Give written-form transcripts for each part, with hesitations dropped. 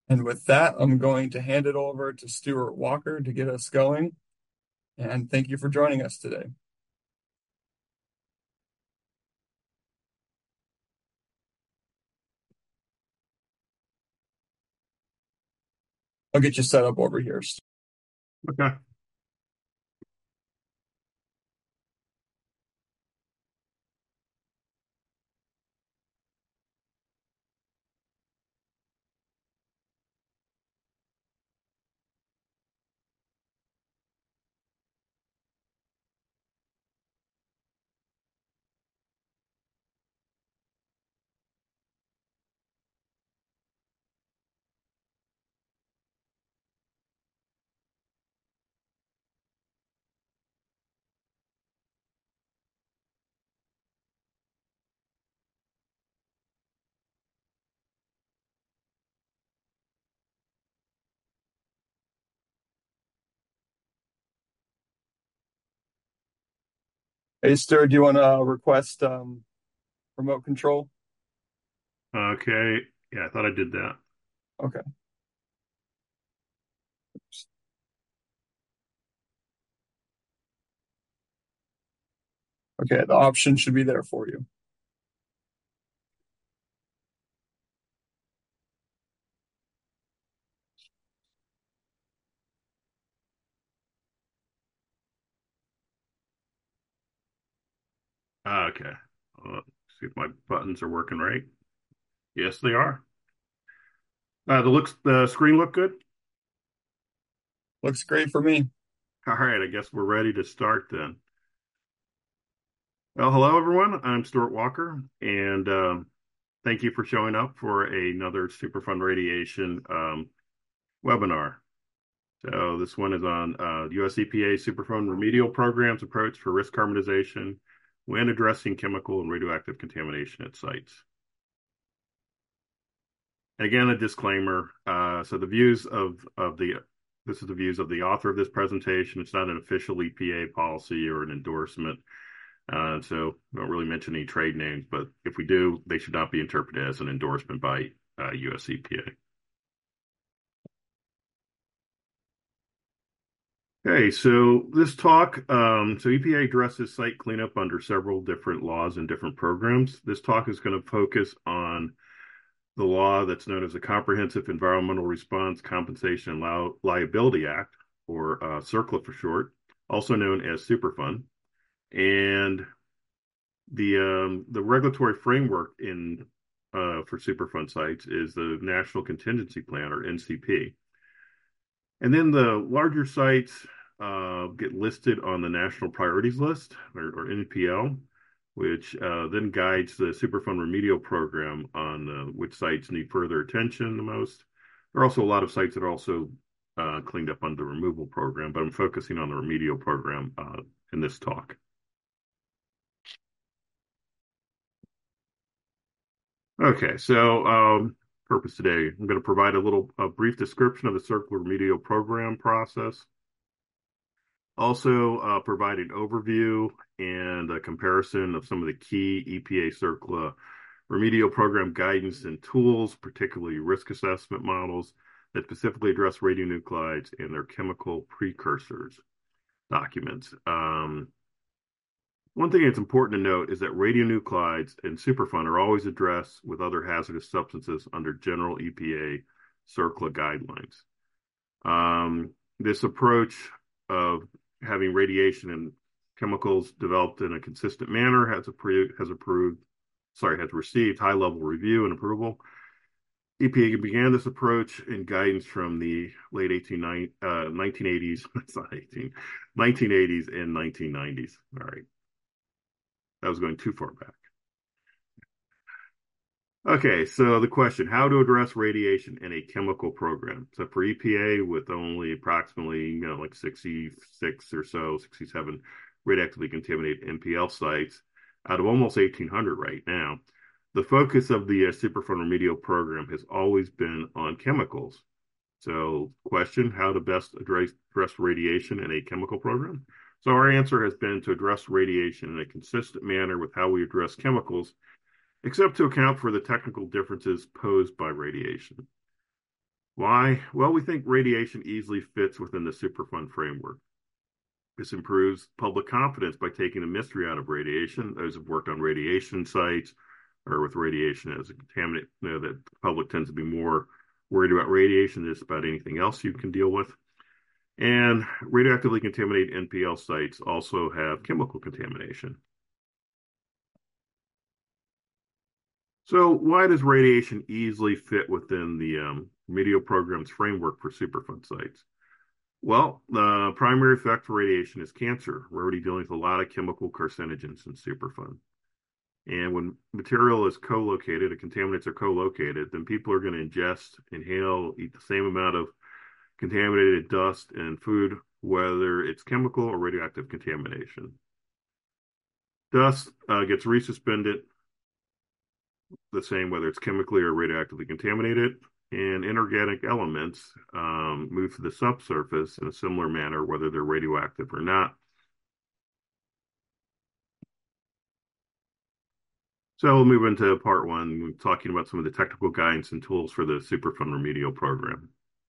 And with that, I'm going to hand it over to Stuart Walker to get us going. And thank you for joining us today. I'll get you set up over here. Okay. Hey, Stuart, do you want to request remote control? Okay. Yeah, I thought I did that. Okay. Okay, the option should be there for you. Okay. See if my buttons are working right. Yes, they are. The screen look good. Looks great for me. All right. I guess we're ready to start then. Well, hello everyone. I'm Stuart Walker, and thank you for showing up for another Superfund Radiation webinar. So this one is on US EPA Superfund Remedial Programs Approach for Risk Harmonization when addressing chemical and radioactive contamination at sites. Again, a disclaimer. So the views of the this is the views of the author of this presentation. It's not an official EPA policy or an endorsement. So we don't really mention any trade names, but if we do, they should not be interpreted as an endorsement by US EPA. Okay, so this talk, so EPA addresses site cleanup under several different laws and different programs. This talk is going to focus on the law that's known as the Comprehensive Environmental Response Compensation and Liability Act, or CERCLA for short, also known as Superfund. And the regulatory framework in for Superfund sites is the National Contingency Plan, or NCP. And then the larger sites get listed on the National Priorities List, or NPL, which then guides the Superfund remedial program on which sites need further attention the most. There are also a lot of sites that are also cleaned up under the removal program, but I'm focusing on the remedial program in this talk. Okay, so purpose today, I'm going to provide a brief description of the CERCLA remedial program process. Also, provide an overview and a comparison of some of the key EPA CERCLA remedial program guidance and tools, particularly risk assessment models that specifically address radionuclides and their chemical precursors documents. One thing that's important to note is that radionuclides and Superfund are always addressed with other hazardous substances under general EPA CERCLA guidelines. This approach of having radiation and chemicals developed in a consistent manner has received high level review and approval. EPA began this approach in guidance from the late 1980s, it's not 18, 1980s and 1990s. All right. That was going too far back. Okay, so the question, how to address radiation in a chemical program. So for EPA, with only approximately, like 66 or so, 67 radioactively contaminated NPL sites out of almost 1,800 right now, the focus of the Superfund remedial program has always been on chemicals. So question, how to best address radiation in a chemical program? So our answer has been to address radiation in a consistent manner with how we address chemicals, except to account for the technical differences posed by radiation. Why? Well, we think radiation easily fits within the Superfund framework. This improves public confidence by taking the mystery out of radiation. Those who've worked on radiation sites or with radiation as a contaminant know that the public tends to be more worried about radiation than just about anything else you can deal with. And radioactively contaminated NPL sites also have chemical contamination. So why does radiation easily fit within the remedial program's framework for Superfund sites? Well, the primary effect for radiation is cancer. We're already dealing with a lot of chemical carcinogens in Superfund. And when material is co-located, the contaminants are co-located, then people are going to ingest, inhale, eat the same amount of contaminated dust and food, whether it's chemical or radioactive contamination. Dust gets resuspended the same whether it's chemically or radioactively contaminated, and inorganic elements move to the subsurface in a similar manner, whether they're radioactive or not. So we'll move into part one, talking about some of the technical guidance and tools for the Superfund remedial program.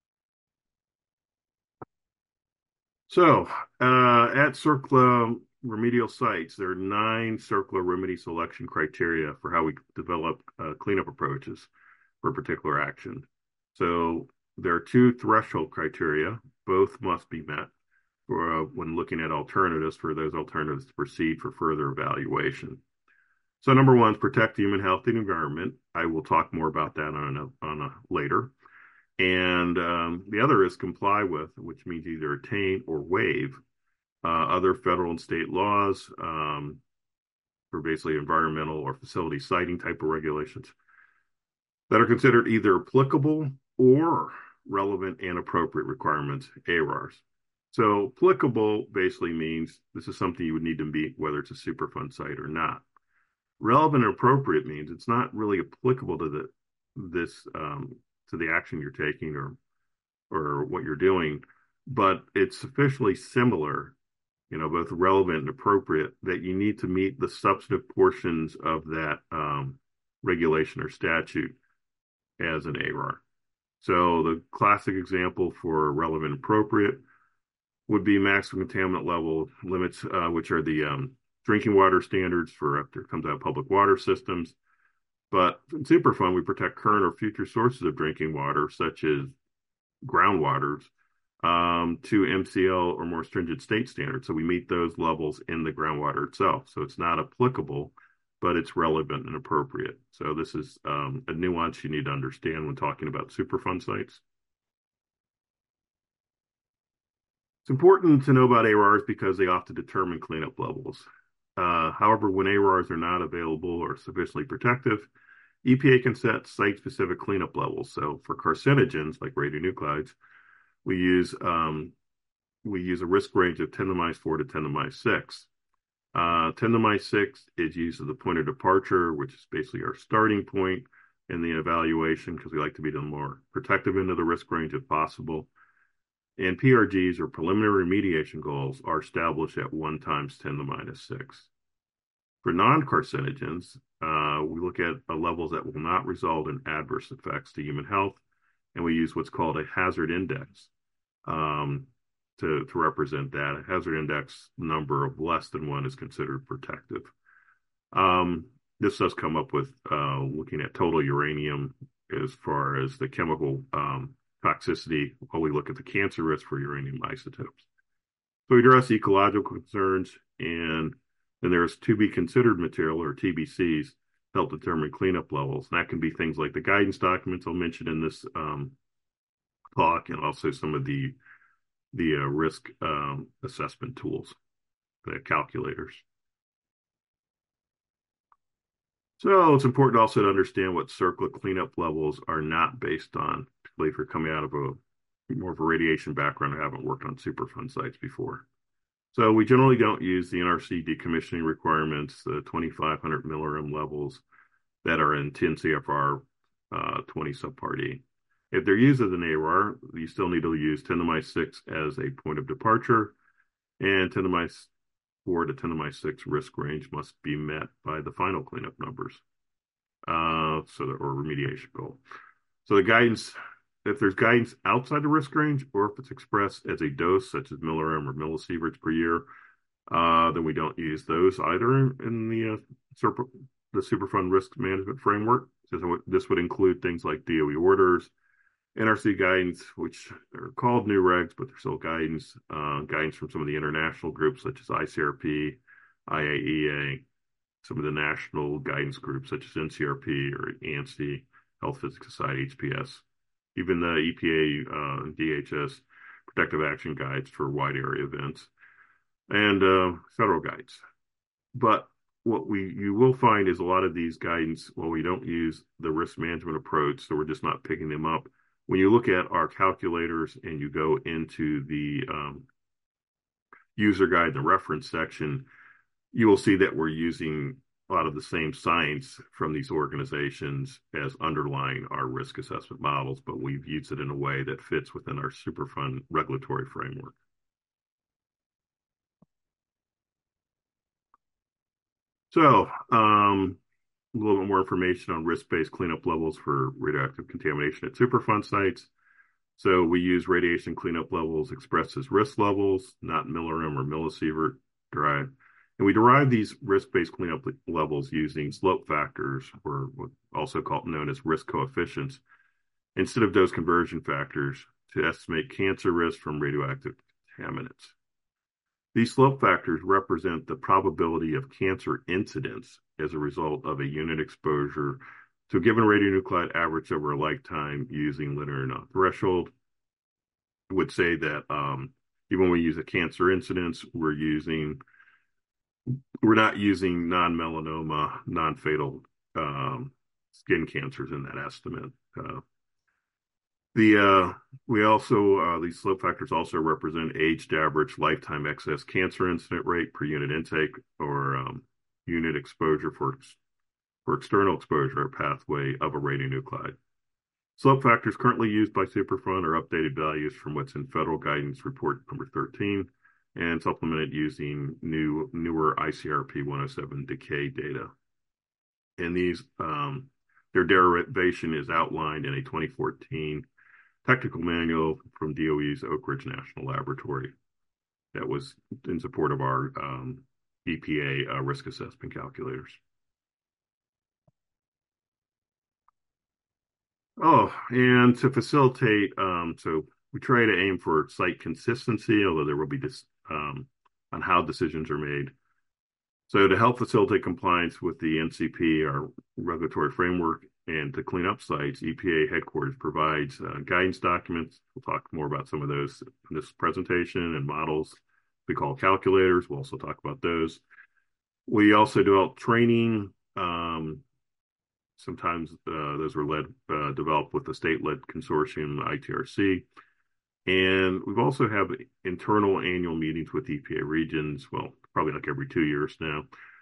So at CERCLA remedial sites, there are 9 CERCLA remedy selection criteria for how we develop cleanup approaches for a particular action. So there are 2 threshold criteria. Both must be met when looking at alternatives for those alternatives to proceed for further evaluation. So number 1 is protect human health and environment. I will talk more about that on a later. And the other is comply with, which means either attain or waive other federal and state laws for basically environmental or facility siting type of regulations that are considered either applicable or relevant and appropriate requirements, ARRs. So applicable basically means this is something you would need to meet whether it's a Superfund site or not. Relevant and appropriate means it's not really applicable to the action you're taking or what you're doing, but it's sufficiently similar, both relevant and appropriate, that you need to meet the substantive portions of that regulation or statute as an ARR. So the classic example for relevant and appropriate would be maximum contaminant level limits, which are the drinking water standards for after it comes out of public water systems. But in Superfund, we protect current or future sources of drinking water, such as groundwaters, to MCL or more stringent state standards. So we meet those levels in the groundwater itself. So it's not applicable, but it's relevant and appropriate. So this is a nuance you need to understand when talking about Superfund sites. It's important to know about ARRs because they often determine cleanup levels. However, when ARRs are not available or sufficiently protective, EPA can set site-specific cleanup levels. So for carcinogens like radionuclides, we use a risk range of 10 to the minus 4 to 10 to the minus 6. 10 to the minus 6 is used as the point of departure, which is basically our starting point in the evaluation because we like to be the more protective end of the risk range if possible. And PRGs, or preliminary remediation goals, are established at 1 times 10 to the minus 6. For non-carcinogens, we look at levels that will not result in adverse effects to human health, and we use what's called a hazard index to represent that. A hazard index number of less than 1 is considered protective. This does come up with looking at total uranium as far as the chemical toxicity while we look at the cancer risk for uranium isotopes. So we address ecological concerns, and then there's to be considered material, or TBCs, help determine cleanup levels. And that can be things like the guidance documents I'll mention in this talk, and also some of the risk assessment tools, the calculators. So it's important also to understand what CERCLA cleanup levels are not based on, particularly if you're coming out of more of a radiation background and haven't worked on Superfund sites before. So we generally don't use the NRC decommissioning requirements, the 2,500 milligram levels that are in 10 CFR 20 subpart E. If they're used as an ARR, you still need to use 10 to the minus 6 as a point of departure, and 10 to the minus 4 to 10 to the minus 6 risk range must be met by the final cleanup numbers, or remediation goal. So the guidance if there's guidance outside the risk range, or if it's expressed as a dose, such as millirem or millisieverts per year, then we don't use those either in the Superfund risk management framework. So this would include things like DOE orders, NRC guidance, which are called new regs, but they're still guidance, guidance from some of the international groups such as ICRP, IAEA, some of the national guidance groups such as NCRP or ANSI, Health Physics Society, HPS, even the EPA and DHS protective action guides for wide area events, and federal guides. But what you will find is a lot of these guidance, well, we don't use the risk management approach, so we're just not picking them up. When you look at our calculators and you go into the user guide, the reference section, you will see that we're using a lot of the same science from these organizations as underlying our risk assessment models, but we've used it in a way that fits within our Superfund regulatory framework. So, a little bit more information on risk-based cleanup levels for radioactive contamination at Superfund sites. So we use radiation cleanup levels expressed as risk levels, not millirem or millisievert derived. And we derive these risk-based cleanup levels using slope factors, or also known as risk coefficients, instead of dose conversion factors to estimate cancer risk from radioactive contaminants. These slope factors represent the probability of cancer incidence as a result of a unit exposure to a given radionuclide average over a lifetime using linear non-threshold. I would say that even when we use a cancer incidence, we're not using non-melanoma, non-fatal skin cancers in that estimate. These slope factors also represent aged average lifetime excess cancer incident rate per unit intake, or unit exposure for external exposure or pathway of a radionuclide. Slope factors currently used by Superfund are updated values from what's in Federal Guidance Report number 13 and supplemented using newer ICRP 107 decay data. And their derivation is outlined in a 2014 technical manual from DOE's Oak Ridge National Laboratory that was in support of our EPA risk assessment calculators. Oh, and to facilitate, so we try to aim for site consistency, although there will be on how decisions are made. So to help facilitate compliance with the NCP, our regulatory framework, and to clean up sites, EPA headquarters provides guidance documents. We'll talk more about some of those in this presentation, and models we call calculators. We'll also talk about those. We also develop training. Sometimes those were developed with the state-led consortium, ITRC. And we've also have internal annual meetings with EPA regions, well, probably like every 2 years now.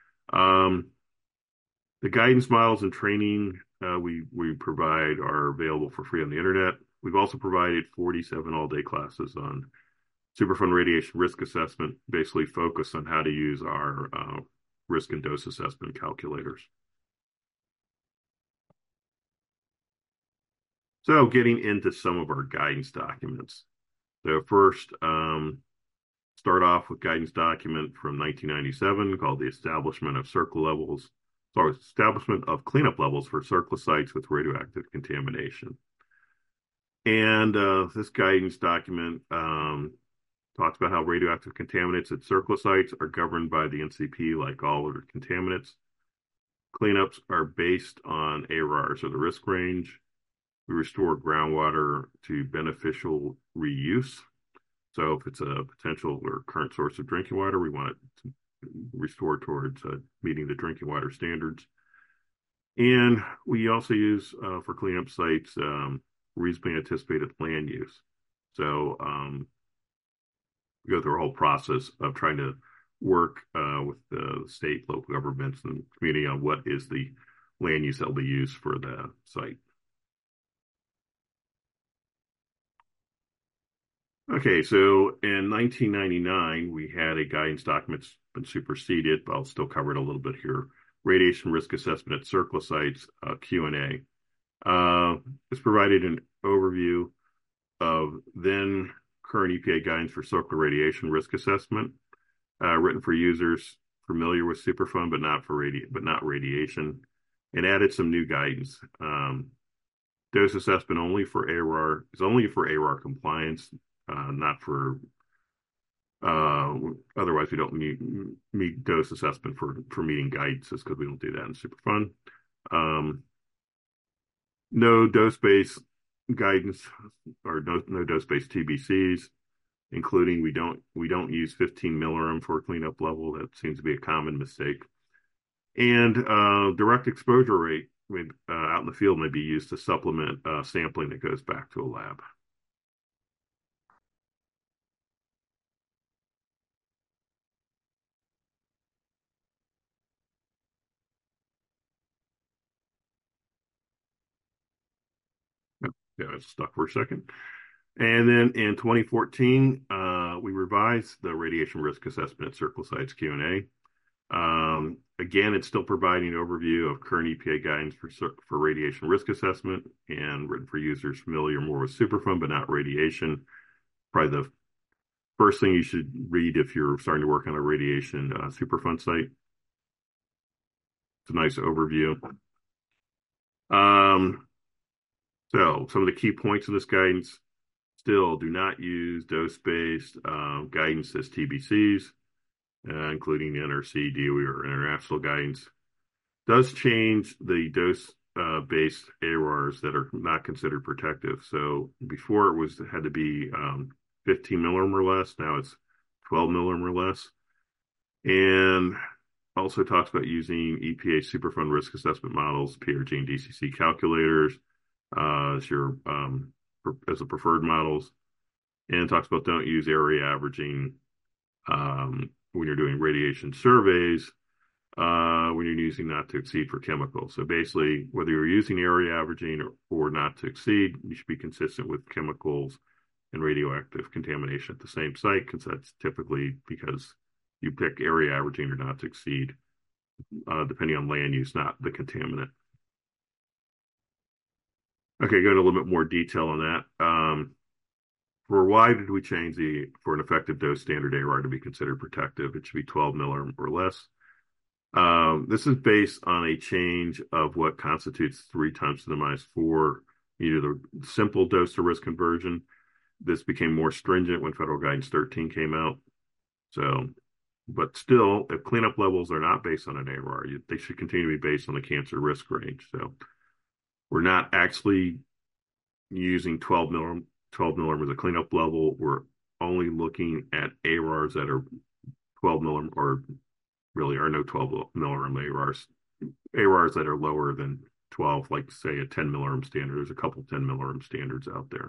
The guidance models and training we provide are available for free on the internet. We've also provided 47 all-day classes on Superfund radiation risk assessment, basically focused on how to use our risk and dose assessment calculators. So getting into some of our guidance documents. So first, start off with guidance document from 1997 called the Establishment of Cleanup Levels for CERCLA sites with radioactive contamination. And this guidance document talks about how radioactive contaminants at CERCLA sites are governed by the NCP like all other contaminants. Cleanups are based on ARARs, or the risk range. We restore groundwater to beneficial reuse. So if it's a potential or current source of drinking water, we want it to restore towards meeting the drinking water standards. And we also use, for cleanup sites, reasonably anticipated land use. So we go through a whole process of trying to work with the state, local governments, and community on what is the land use that will be used for the site. Okay, so in 1999, we had a guidance document that's been superseded, but I'll still cover it a little bit here. Radiation risk assessment at CERCLA sites, Q&A. It's provided overview of then current EPA guidance for circular radiation risk assessment, written for users familiar with Superfund but not radiation, and added some new guidance. Dose assessment only for ARR is only for ARR compliance, not for otherwise we don't meet dose assessment for meeting guidance because we don't do that in Superfund. No dose-based guidance or no dose-based TBCs, including we don't use 15 millirem for a cleanup level. That seems to be a common mistake. And direct exposure rate out in the field may be used to supplement sampling that goes back to a lab. Yeah, I was stuck for a second. And then in 2014, we revised the radiation risk assessment at Circle Sites Q&A. Again, it's still providing an overview of current EPA guidance for radiation risk assessment and written for users familiar more with Superfund, but not radiation. Probably the first thing you should read if you're starting to work on a radiation Superfund site. It's a nice overview. So some of the key points of this guidance: still do not use dose-based guidance as TBCs, including the NRC, DOE, or international guidance. Does change the dose-based ARRs that are not considered protective. So before it had to be 15 millirem or less. Now it's 12 millirem or less. And also talks about using EPA Superfund risk assessment models, PRG and DCC calculators as the preferred models, and talks about don't use area averaging when you're doing radiation surveys when you're using not to exceed for chemicals. So basically, whether you're using area averaging or not to exceed, you should be consistent with chemicals and radioactive contamination at the same site, because that's typically because you pick area averaging or not to exceed, depending on land use, not the contaminant. Okay, go into a little bit more detail on that. For why did we change for an effective dose standard ARR to be considered protective? It should be 12 millirem or less. This is based on a change of what constitutes 3 times 10 to the minus 4, either the simple dose to risk conversion. This became more stringent when Federal Guidance 13 came out. So, but still, if cleanup levels are not based on an ARR, they should continue to be based on the cancer risk range. So we're not actually using 12 millirem as a cleanup level. We're only looking at ARRs that are 12 millirem, or really are no 12 millirem ARRs that are lower than 12, like say a 10 millirem standard. There's a couple 10 millirem standards out there.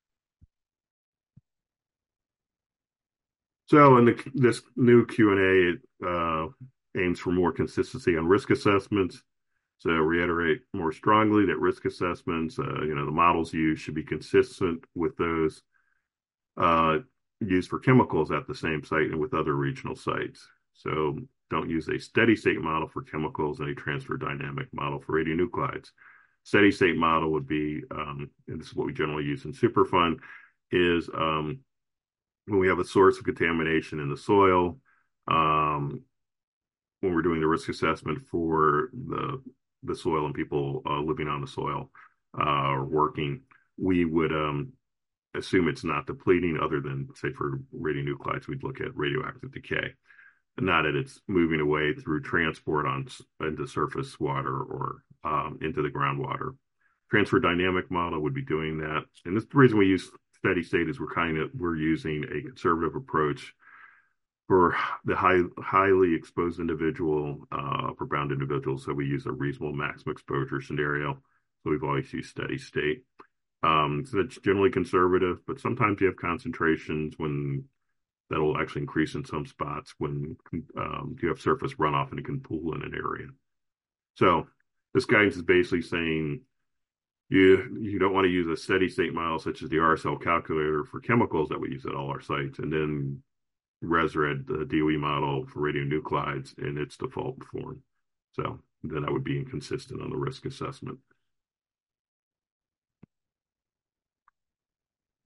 So in this new Q&A, it aims for more consistency on risk assessments. So reiterate more strongly that risk assessments, the models used should be consistent with those used for chemicals at the same site and with other regional sites. So don't use a steady state model for chemicals and a transfer dynamic model for radionuclides. Steady state model would be, and this is what we generally use in Superfund, is when we have a source of contamination in the soil, when we're doing the risk assessment for the soil and people living on the soil or working, we would assume it's not depleting, other than, say, for radionuclides, we'd look at radioactive decay, not that it's moving away through transport into surface water or into the groundwater. Transfer dynamic model would be doing that. And this, the reason we use steady state is we're using a conservative approach for the highly exposed individual, upper bound individuals. So we use a reasonable maximum exposure scenario. So we've always used steady state. So that's generally conservative, but sometimes you have concentrations when that'll actually increase in some spots when you have surface runoff and it can pool in an area. So this guidance is basically saying you don't want to use a steady state model such as the RSL calculator for chemicals that we use at all our sites, and then ResRad, the DOE model for radionuclides, in its default form. So then that would be inconsistent on the risk assessment.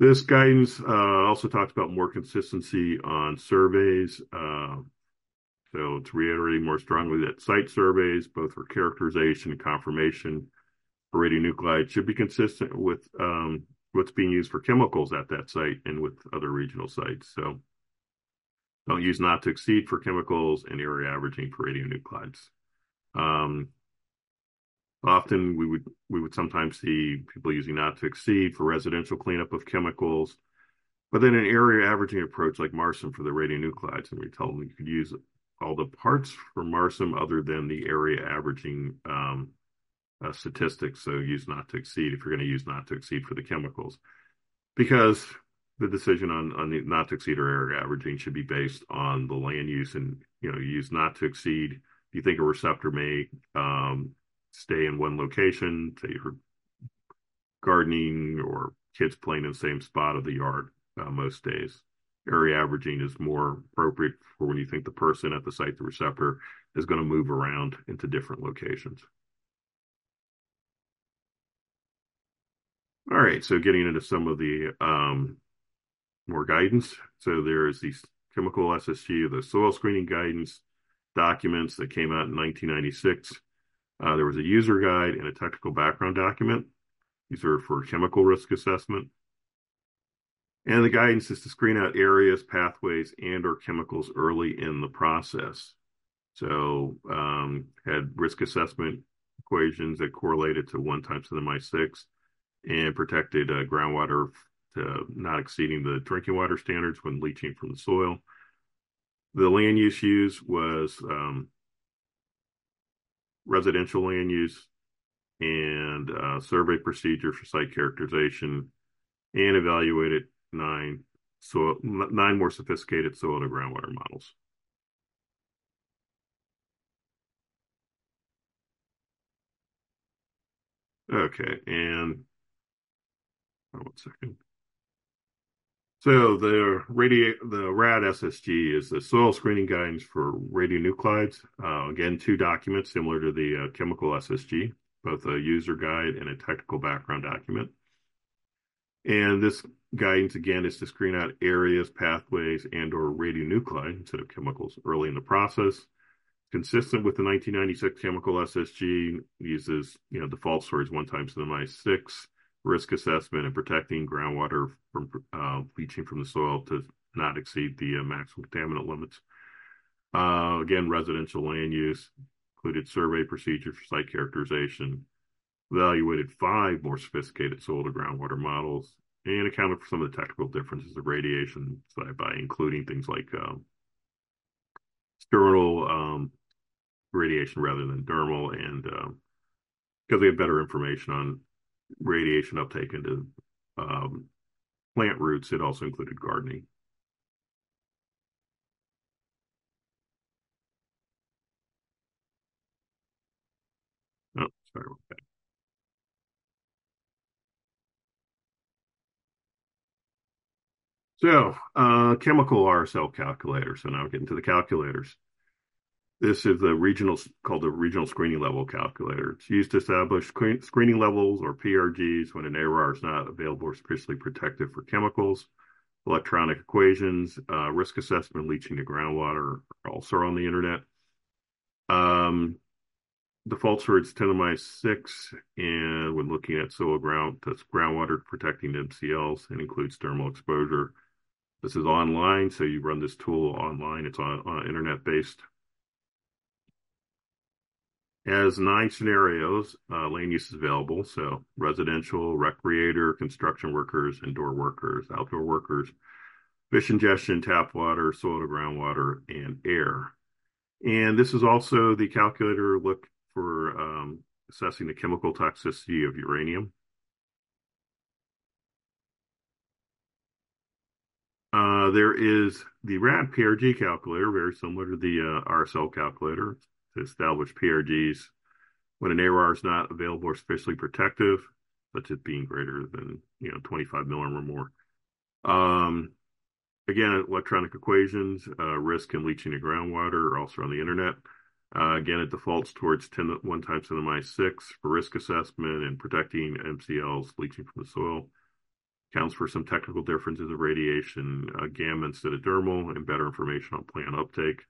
This guidance also talks about more consistency on surveys. So it's reiterating more strongly that site surveys, both for characterization and confirmation for radionuclides, should be consistent with what's being used for chemicals at that site and with other regional sites. So don't use not to exceed for chemicals and area averaging for radionuclides. Um, Often we would sometimes see people using not to exceed for residential cleanup of chemicals, but then an area averaging approach like MARSIM for the radionuclides, and we tell them you could use all the parts for MARSIM other than the area averaging statistics. So use not to exceed if you're going to use not to exceed for the chemicals, because the decision on the not to exceed or area averaging should be based on the land use, and use not to exceed. If you think a receptor may stay in one location, say you're gardening or kids playing in the same spot of the yard most days. Area averaging is more appropriate for when you think the person at the site, the receptor, is going to move around into different locations. All right, so getting into some of the more guidance. So there is the chemical SSG, the soil screening guidance documents that came out in 1996. There was a user guide and a technical background document. These are for chemical risk assessment. And the guidance is to screen out areas, pathways, and or chemicals early in the process. So had risk assessment equations that correlated to 1 times 10 to the minus 6 and protected groundwater to not exceeding the drinking water standards when leaching from the soil. The land use used was residential land use and survey procedure for site characterization, and evaluated 9 more sophisticated soil to groundwater models. Okay, and 1 second. So the RAD SSG is the soil screening guidance for radionuclides. Again, 2 documents similar to the chemical SSG, both a user guide and a technical background document. And this guidance, again, is to screen out areas, pathways, and or radionuclide instead of chemicals early in the process. Consistent with the 1996 chemical SSG, uses default storage 1 times 10 to the minus 6, risk assessment, and protecting groundwater from leaching from the soil to not exceed the maximum contaminant limits. Again, residential land use, included survey procedure for site characterization, evaluated 5 more sophisticated soil to groundwater models, and accounted for some of the technical differences of radiation by including things like external radiation rather than dermal, and because they have better information on radiation uptake into plant roots, it also included gardening. Oh, sorry about that. So, chemical RSL calculator. So now we're getting to the calculators. This is called the regional screening level calculator. It's used to establish screening levels or PRGs when an ARR is not available or sufficiently protective for chemicals. Electronic equations, risk assessment, leaching to groundwater are also on the internet. Defaults for it's 10 to the minus 6, and when looking at soil that's groundwater protecting MCLs and includes thermal exposure. This is online, so you run this tool online. It's on internet based. Has 9 scenarios, land use is available. So residential, recreator, construction workers, indoor workers, outdoor workers, fish ingestion, tap water, soil to groundwater, and air. And this is also the calculator look for assessing the chemical toxicity of uranium. There is the RAD PRG calculator, very similar to the RSL calculator, to establish PRGs when an ARR is not available or sufficiently protective, such as being greater than 25 millim or more. Again, electronic equations, risk and leaching to groundwater are also on the internet. Again, it defaults towards 1 times 10 to the minus 6 for risk assessment and protecting MCLs leaching from the soil. Accounts for some technical differences of radiation, gamma instead of dermal, and better information on plant uptake.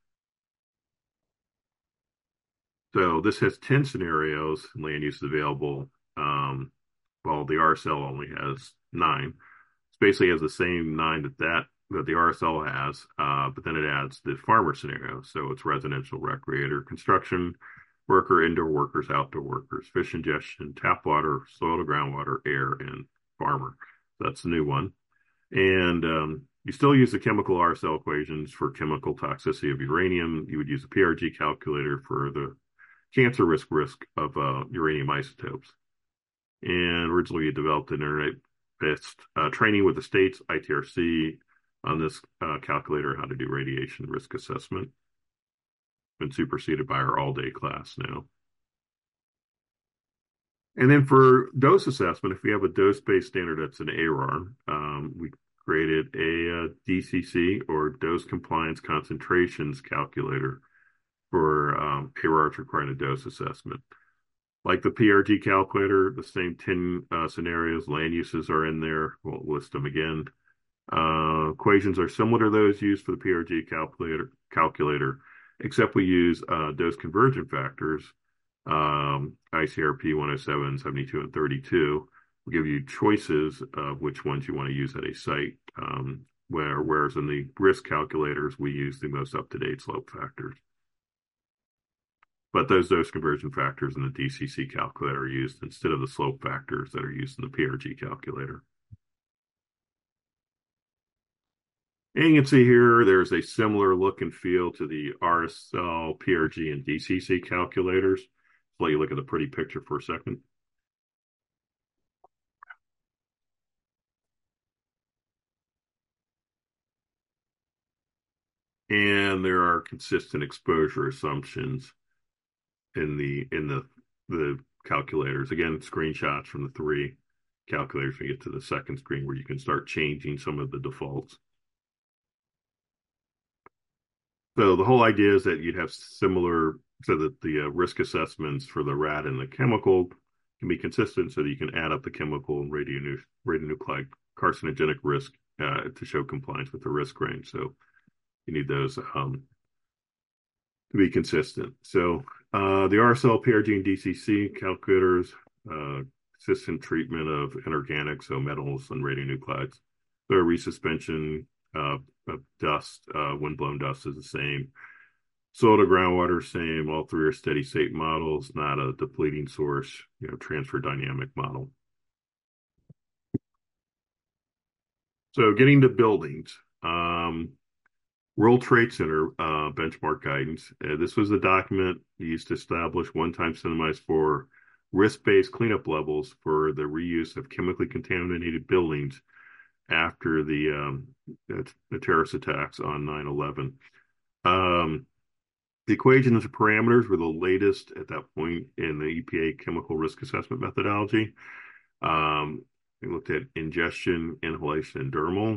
So this has 10 scenarios and land use available, while the RSL only has 9. It basically has the same 9 that the RSL has, but then it adds the farmer scenario. So it's residential, recreator, construction worker, indoor workers, outdoor workers, fish ingestion, tap water, soil to groundwater, air, and farmer. So that's the new one. And you still use the chemical RSL equations for chemical toxicity of uranium. You would use a PRG calculator for the cancer risk of uranium isotopes. And originally, you developed an internet-based training with the state's ITRC on this calculator, how to do radiation risk assessment. Been superseded by our all-day class now. And then for dose assessment, if we have a dose-based standard that's an ARAR, we created a DCC, or dose compliance concentrations calculator, for ARARs requiring a dose assessment. Like the PRG calculator, the same 10 scenarios, land uses are in there. Won't list them again. Equations are similar to those used for the PRG calculator, except we use dose conversion factors, ICRP 107, 72, and 32. Will give you choices of which ones you want to use at a site, whereas in the risk calculators, we use the most up-to-date slope factors. But those dose conversion factors in the DCC calculator are used instead of the slope factors that are used in the PRG calculator. And you can see here, there's a similar look and feel to the RSL, PRG, and DCC calculators. Let you look at the pretty picture for a second. And there are consistent exposure assumptions in the calculators. Again, screenshots from the 3 calculators. We get to the second screen where you can start changing some of the defaults. So the whole idea is that you'd have similar, so that the risk assessments for the rad and the chemical can be consistent, so that you can add up the chemical and radionuclide carcinogenic risk to show compliance with the risk range. So you need those to be consistent. So the RSL, PRG, and DCC calculators, consistent treatment of inorganics, so metals and radionuclides. So resuspension of dust, windblown dust is the same. Soil to groundwater, same. All 3 are steady state models, not a depleting source, transfer dynamic model. So getting to buildings. World Trade Center benchmark guidance. This was a document used to establish one-time cinema's for risk-based cleanup levels for the reuse of chemically contaminated buildings after the terrorist attacks on 9/11. The equations and parameters were the latest at that point in the EPA chemical risk assessment methodology. We looked at ingestion, inhalation, and dermal.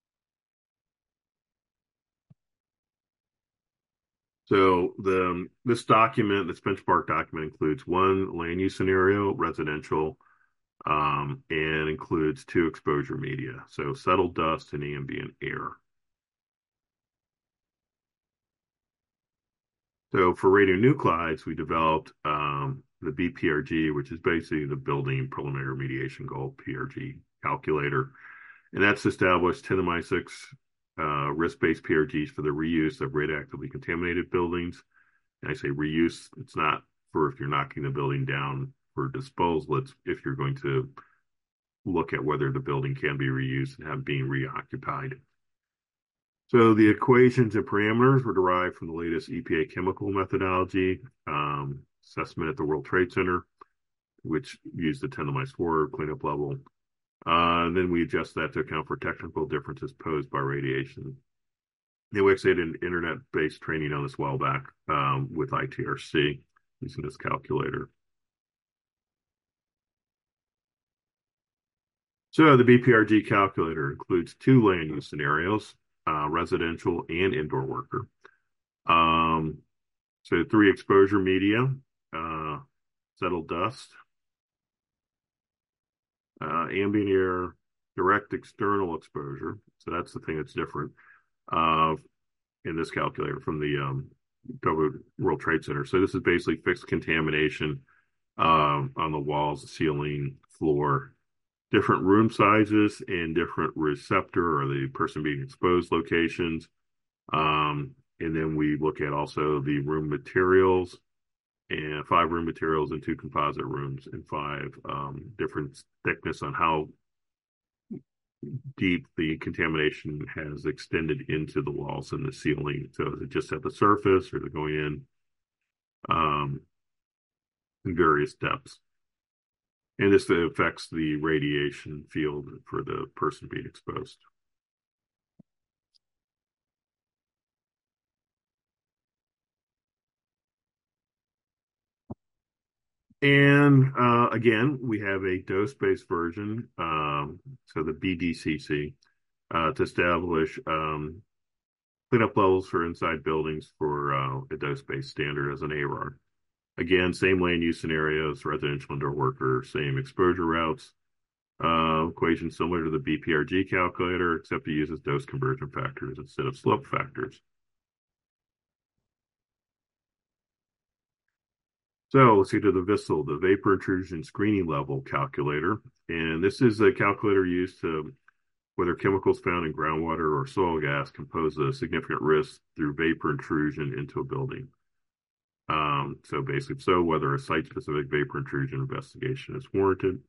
So this benchmark document, includes 1 land use scenario, residential, and includes 2 exposure media, so settled dust and ambient air. So for radionuclides, we developed the BPRG, which is basically the Building Preliminary Remediation Goal PRG calculator, and that's established 10 to the -6 risk-based PRGs for the reuse of radioactively contaminated buildings. And I say reuse, it's not for if you're knocking the building down for disposal, it's if you're going to look at whether the building can be reused and have being reoccupied. So the equations and parameters were derived from the latest EPA chemical methodology, assessment at the World Trade Center, which used the 10 to the -4 cleanup level. And then we adjust that to account for technical differences posed by radiation. We actually had an internet-based training on this a while back with ITRC using this calculator. So the BPRG calculator includes 2 land use scenarios, residential and indoor worker. So 3 exposure media, settled dust, ambient air, direct external exposure. So that's the thing that's different uh, in this calculator from the World Trade Center. So this is basically fixed contamination on the walls, the ceiling, floor, different room sizes and different receptor or the person being exposed locations. And then we look at also the room materials and 5 room materials and 2 composite rooms and 5 different thickness on how deep the contamination has extended into the walls and the ceiling. So is it just at the surface or is it going in various depths? And this affects the radiation field for the person being exposed. And again, we have a dose-based version, so the BDCC, to establish cleanup levels for inside buildings for a dose-based standard as an ARAR. Again, same land use scenarios, residential indoor worker, same exposure routes. Equation similar to the BPRG calculator, except it uses dose conversion factors instead of slope factors. So let's get to the VISL, the vapor intrusion screening level calculator. And this is a calculator used to whether chemicals found in groundwater or soil gas can pose a significant risk through vapor intrusion into a building. So basically, so whether a site-specific vapor intrusion investigation is warranted.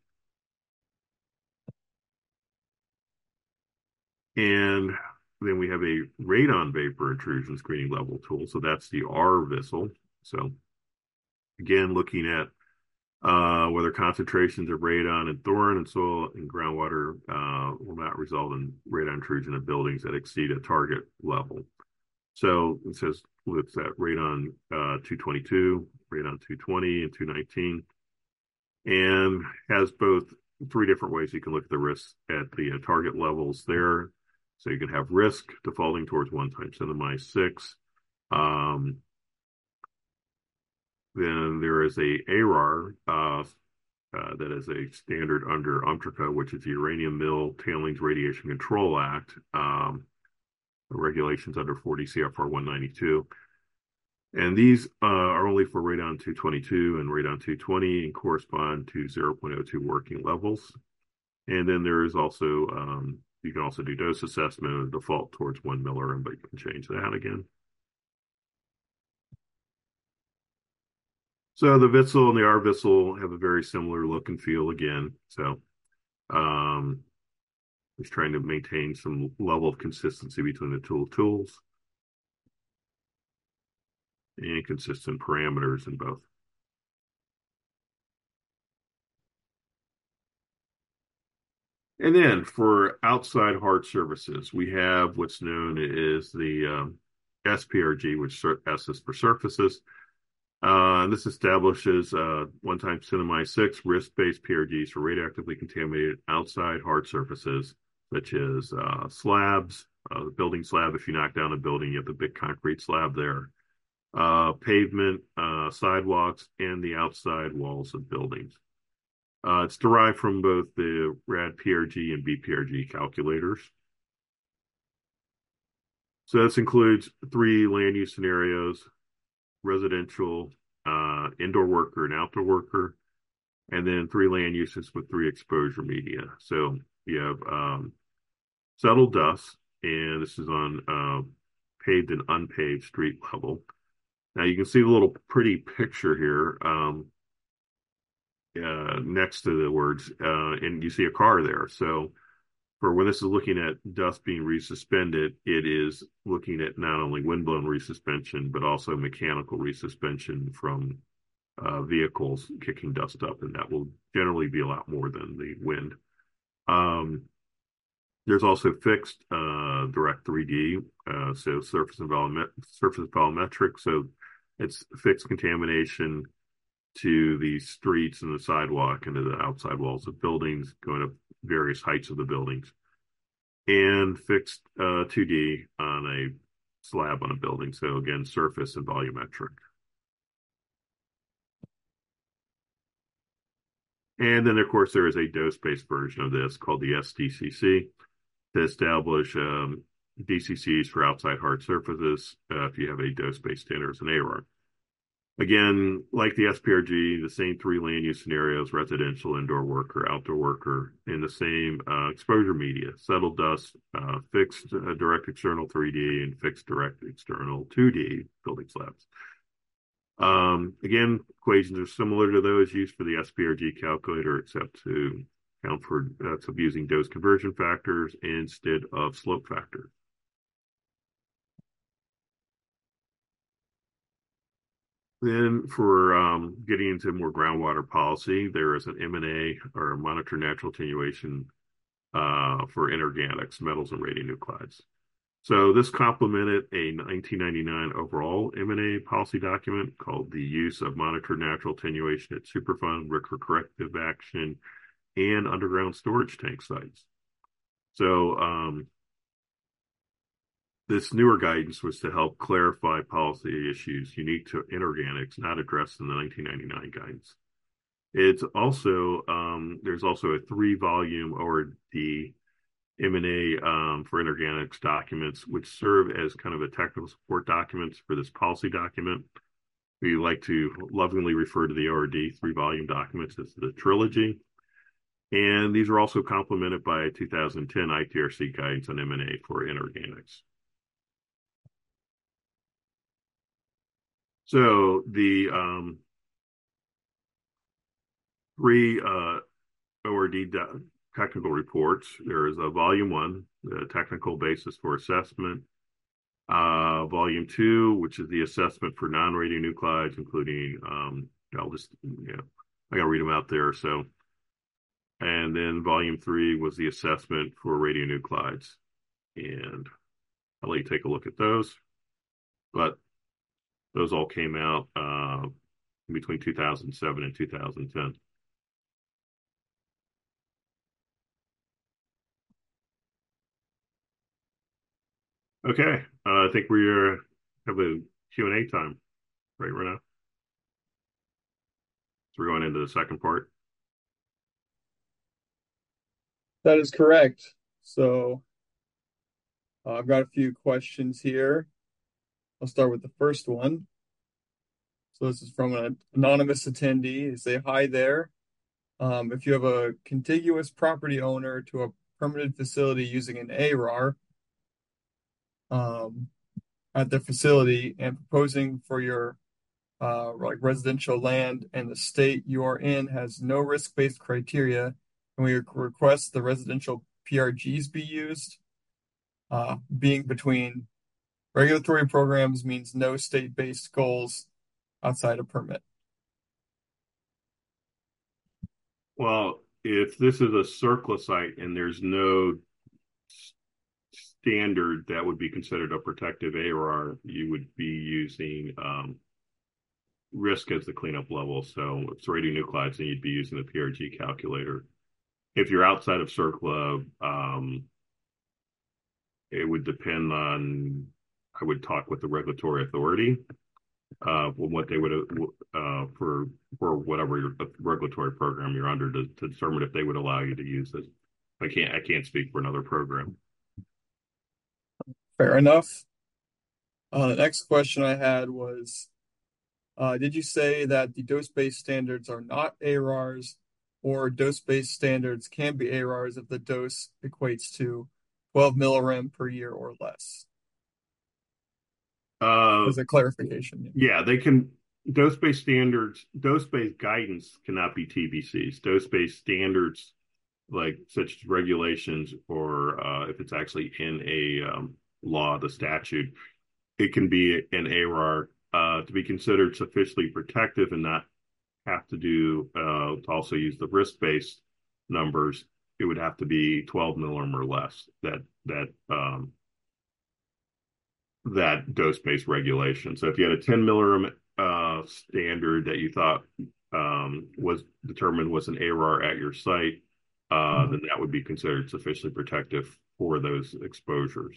And then we have a radon vapor intrusion screening level tool. So that's the R-VISL. So again, looking at whether concentrations of radon and thorin in soil and groundwater will not result in radon intrusion in buildings that exceed a target level. So it says it's at radon 222, radon 220, and 219, and has both 3 different ways you can look at the risks at the target levels there. So you can have risk defaulting towards 1 times 10 to the minus 6. Then there is a ARAR that is a standard under UMTRCA, which is the Uranium Mill Tailings Radiation Control Act, regulations under 40 CFR 192. And these are only for radon 222 and radon 220 and correspond to 0.02 working levels. And then there is also, you can also do dose assessment and default towards 1 milligram, but you can change that again. So the VISL and the R-VISL have a very similar look and feel again. So it's trying to maintain some level of consistency between the tools and consistent parameters in both. And then for outside hard surfaces, we have what's known as the SPRG, which S is for surfaces. This establishes 1 times 10 to the minus 6 risk-based PRGs for radioactively contaminated outside hard surfaces, such as slabs, the building slab. If you knock down a building, you have the big concrete slab there. Pavement, sidewalks, and the outside walls of buildings. It's derived from both the RAD-PRG and BPRG calculators. So this includes 3 land use scenarios: residential, indoor worker, and outdoor worker, and then 3 land uses with 3 exposure media. So you have settled dust, and this is on paved and unpaved street level. Now you can see the little pretty picture here next to the words, and you see a car there. So for when this is looking at dust being resuspended, it is looking at not only windblown resuspension, but also mechanical resuspension from vehicles kicking dust up, and that will generally be a lot more than the wind. There's also fixed direct 3D, so surface volumetric, so it's fixed contamination to the streets and the sidewalk and to the outside walls of buildings, going up various heights of the buildings, and fixed 2D on a slab on a building. So again, surface and volumetric. And then, of course, there is a dose-based version of this called the SDCC to establish DCCs for outside hard surfaces if you have a dose-based standard as an ARAR. Again, like the SPRG, the same three land use scenarios: residential, indoor worker, outdoor worker, in the same exposure media: settled dust, fixed direct external 3D, and fixed direct external 2D building slabs. Again, equations are similar to those used for the SPRG calculator, except to account for using dose conversion factors instead of slope factors. Then for getting into more groundwater policy, there is an M&A, or a monitor natural attenuation, for inorganics, metals, and radionuclides. So this complemented a 1999 overall M&A policy document called the Use of Monitored Natural Attenuation at Superfund, RCRA Corrective Action, and Underground Storage Tank Sites. So this newer guidance was to help clarify policy issues unique to inorganics not addressed in the 1999 guidance. It's also there's also a 3-volume ORD M&A for inorganics documents, which serve as kind of a technical support documents for this policy document. We like to lovingly refer to the ORD 3-volume documents as the trilogy. And these are also complemented by a 2010 ITRC guidance on M&A for inorganics. So the 3 ORD technical reports. There is a volume 1, the technical basis for assessment. Volume 2, which is the assessment for non-radionuclides, including, I gotta read them out there. So, and then volume 3 was the assessment for radionuclides. And I'll let you take a look at those. But those all came out between 2007 and 2010. Okay, I think we have a Q&A time right now. So we're going into the second part. That is correct. So I've got a few questions here. I'll start with the first one. So this is from an anonymous attendee. They say, hi there. If you have a contiguous property owner to a permitted facility using an ARAR at the facility and proposing for your like residential land, and the state you are in has no risk-based criteria, and we request the residential PRGs be used. Being between regulatory programs means no state-based goals outside a permit. Well, if this is a CERCLA site and there's no standard that would be considered a protective ARR, you would be using risk as the cleanup level. So if it's radionuclides, then you'd be using the PRG calculator. If you're outside of CERCLA, it would depend on, I would talk with the regulatory authority, what they would for whatever regulatory program you're under to determine if they would allow you to use this. I can't speak for another program. Fair enough. The next question I had was, did you say that the dose-based standards are not ARRs, or dose-based standards can be ARRs if the dose equates to 12 millirem per year or less? As a clarification. Yeah, they can. Dose-based standards, dose-based guidance cannot be TBCs. Dose-based standards, like such as regulations, or if it's actually in a law, the statute, it can be an ARR to be considered sufficiently protective and not have to do to also use the risk-based numbers. It would have to be 12 millirem or less. That dose-based regulation. So if you had a 10 millirem standard that you thought was determined was an ARR at your site, then that would be considered sufficiently protective for those exposures.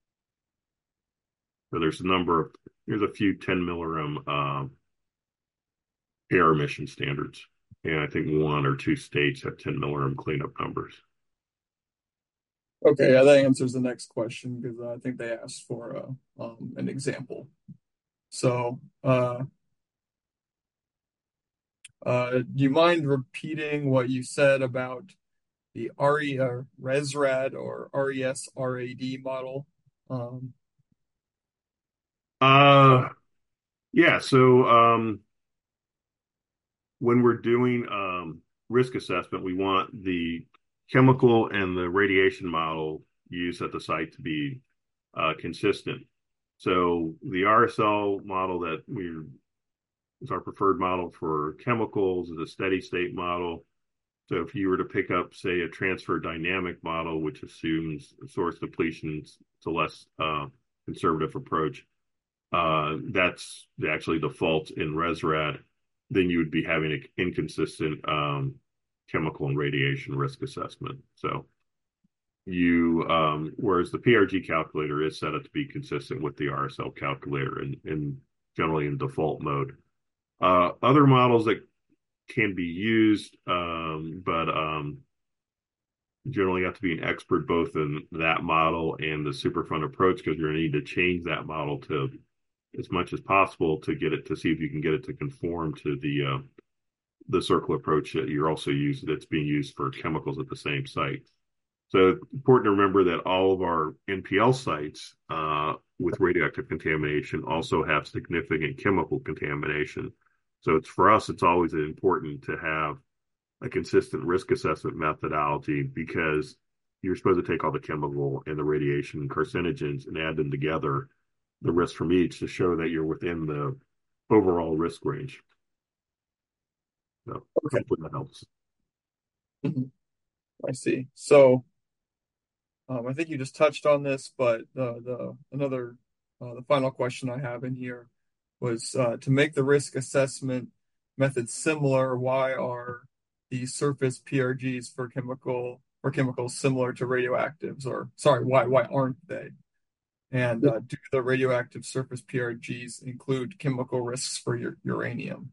So there's a few 10 millirem air emission standards. And I think one or two states have 10 milligram cleanup numbers. Okay, yeah, that answers the next question because I think they asked for an example. So, do you mind repeating what you said about the RE or RESRAD or RESRAD model? Um, Uh, yeah. So when we're doing risk assessment, we want the chemical and the radiation model used at the site to be consistent. So the RSL model that we is our preferred model for chemicals is a steady state model. So if you were to pick up, say, a transfer dynamic model, which assumes source depletions, it's a less conservative approach. That's actually default in RESRAD. Then you would be having an inconsistent chemical and radiation risk assessment. So whereas the PRG calculator is set up to be consistent with the RSL calculator and generally in default mode. Other models that can be used, but generally you have to be an expert both in that model and the Superfund approach because you're going to need to change that model to as much as possible to get it to see if you can get it to conform to the circle approach that you're also using that's being used for chemicals at the same site. So it's important to remember that all of our NPL sites with radioactive contamination also have significant chemical contamination. So for us, it's always important to have a consistent risk assessment methodology because you're supposed to take all the chemical and the radiation carcinogens and add them together, the risk from each to show that you're within the overall risk range. So okay, hopefully that helps. mhm, I see. So, I think you just touched on this, but the final question I have in here was to make the risk assessment method similar. Why are the surface PRGs for chemicals similar to radioactives? Or sorry, why aren't they? And do the radioactive surface PRGs include chemical risks for your uranium?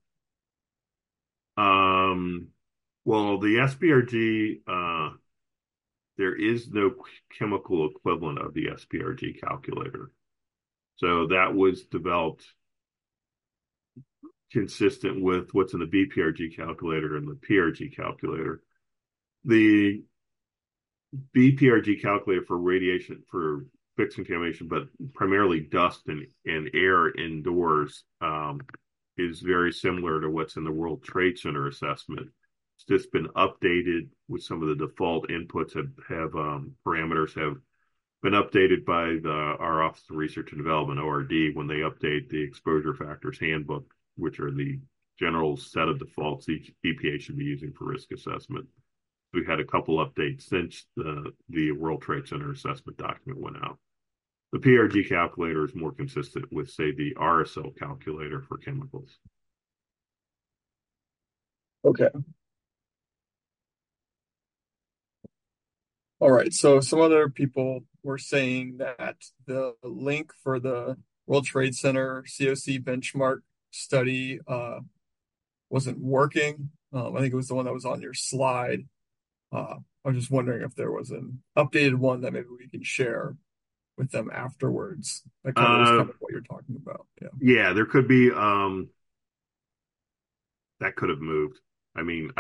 Um, well, the SPRG, there is no chemical equivalent of the SPRG calculator. So that was developed consistent with what's in the BPRG calculator and the PRG calculator. The BPRG calculator for radiation, for fixed contamination, but primarily dust and air indoors, is very similar to what's in the World Trade Center assessment. It's just been updated with some of the default inputs have parameters have been updated by our Office of Research and Development, ORD, when they update the exposure factors handbook, which are the general set of defaults each EPA should be using for risk assessment. We've had a couple updates since the World Trade Center assessment document went out. The PRG calculator is more consistent with, say, the RSL calculator for chemicals. Okay. All right. So some other people were saying that the link for the World Trade Center COC benchmark study wasn't working. I think it was the one that was on your slide. I was just wondering if there was an updated one that maybe we can share with them afterwards that covers Uh, kind of what you're talking about. Yeah. yeah, there could be that could have moved. I mean,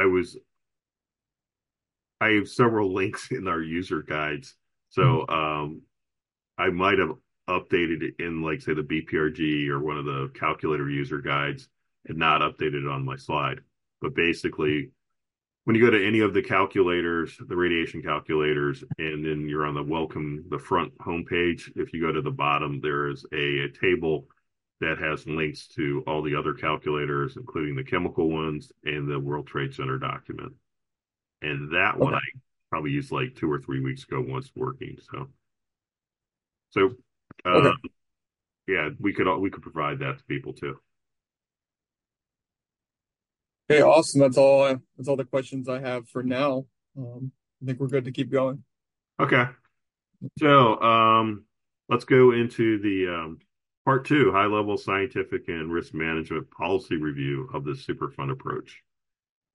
I have several links in our user guides, so I might have updated it in, like, say, the BPRG or one of the calculator user guides and not updated it on my slide. But basically, when you go to any of the calculators, the radiation calculators, and then you're on the front homepage, if you go to the bottom, there is a table that has links to all the other calculators, including the chemical ones and the World Trade Center document. And that one Okay. I probably used like 2 or 3 weeks ago once working. So uh, Okay. yeah, we could provide that to people too. Okay. Awesome. That's all the questions I have for now. I think we're good to keep going. Okay. So let's go into the part two, high level scientific and risk management policy review of the Superfund approach.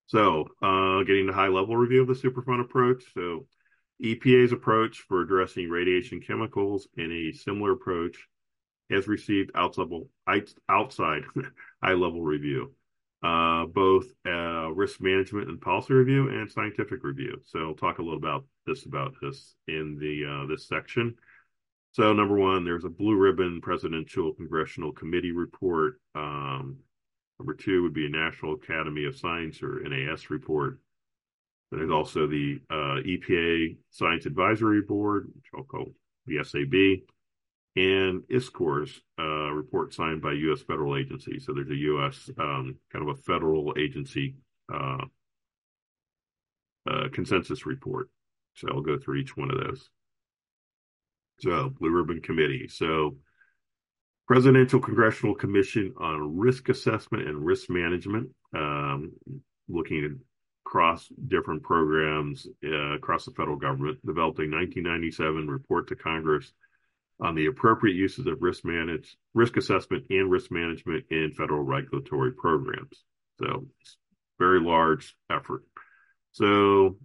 So, getting the high-level review of the Superfund approach. So, EPA's approach for addressing radiation chemicals and a similar approach has received outside high-level review, both risk management and policy review and scientific review. So, I'll talk a little about this in the this section. So, number one, there's a blue ribbon presidential congressional committee report. Number two would be a National Academy of Science or NAS report. There's also the EPA Science Advisory Board, which I'll call the SAB, and ISCOR's report signed by U.S. federal agencies. So there's a U.S. Kind of a federal agency consensus report. So I'll go through each one of those. So Blue Ribbon Committee. So Presidential Congressional Commission on Risk Assessment and Risk Management, looking across different programs across the federal government, developed a 1997 report to Congress on the appropriate uses of risk assessment and risk management in federal regulatory programs. So it's a very large effort. So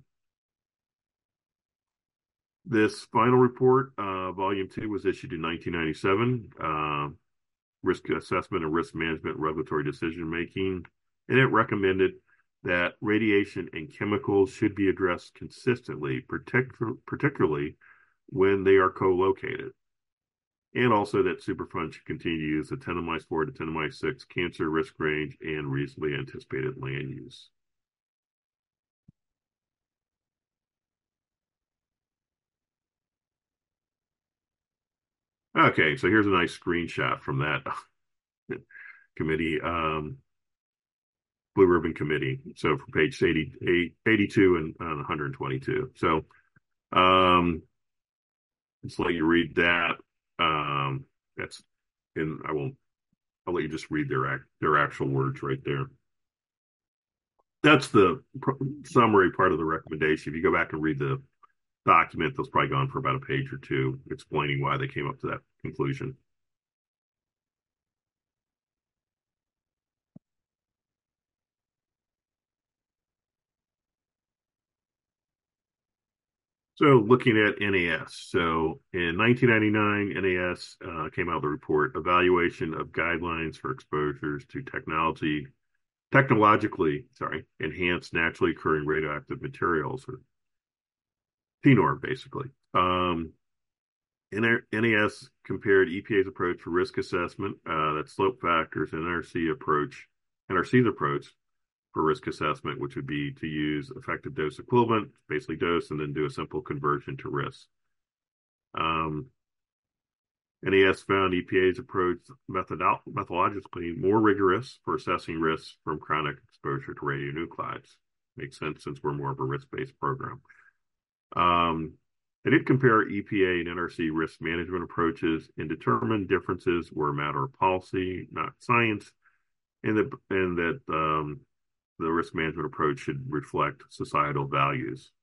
this final report, volume 2, was issued in 1997, risk assessment and risk management regulatory decision making, and it recommended that radiation and chemicals should be addressed consistently, particularly when they are co-located. And also that Superfund should continue to use the 10^4 to 10^6 cancer risk range and reasonably anticipated land use. Okay, so here's a nice screenshot from that committee, Blue Ribbon Committee. So from page 82 and 122. So just let you read that. That's I'll let you just read their actual words right there. That's the summary part of the recommendation. If you go back and read the document, that's probably gone for about a page or two explaining why they came up to that conclusion. So looking at NAS. So in 1999, NAS came out with a report, Evaluation of Guidelines for Exposures to Technologically enhanced naturally occurring radioactive materials, or TNOR, basically. NAS compared EPA's approach for risk assessment, that's slope factors, and NRC's approach for risk assessment, which would be to use effective dose equivalent, basically dose, and then do a simple conversion to risk. NAS found EPA's approach methodologically more rigorous for assessing risks from chronic exposure to radionuclides. Makes sense since we're more of a risk-based program. They did compare EPA and NRC risk management approaches and determined differences were a matter of policy, not science, and that the risk management approach should reflect societal values.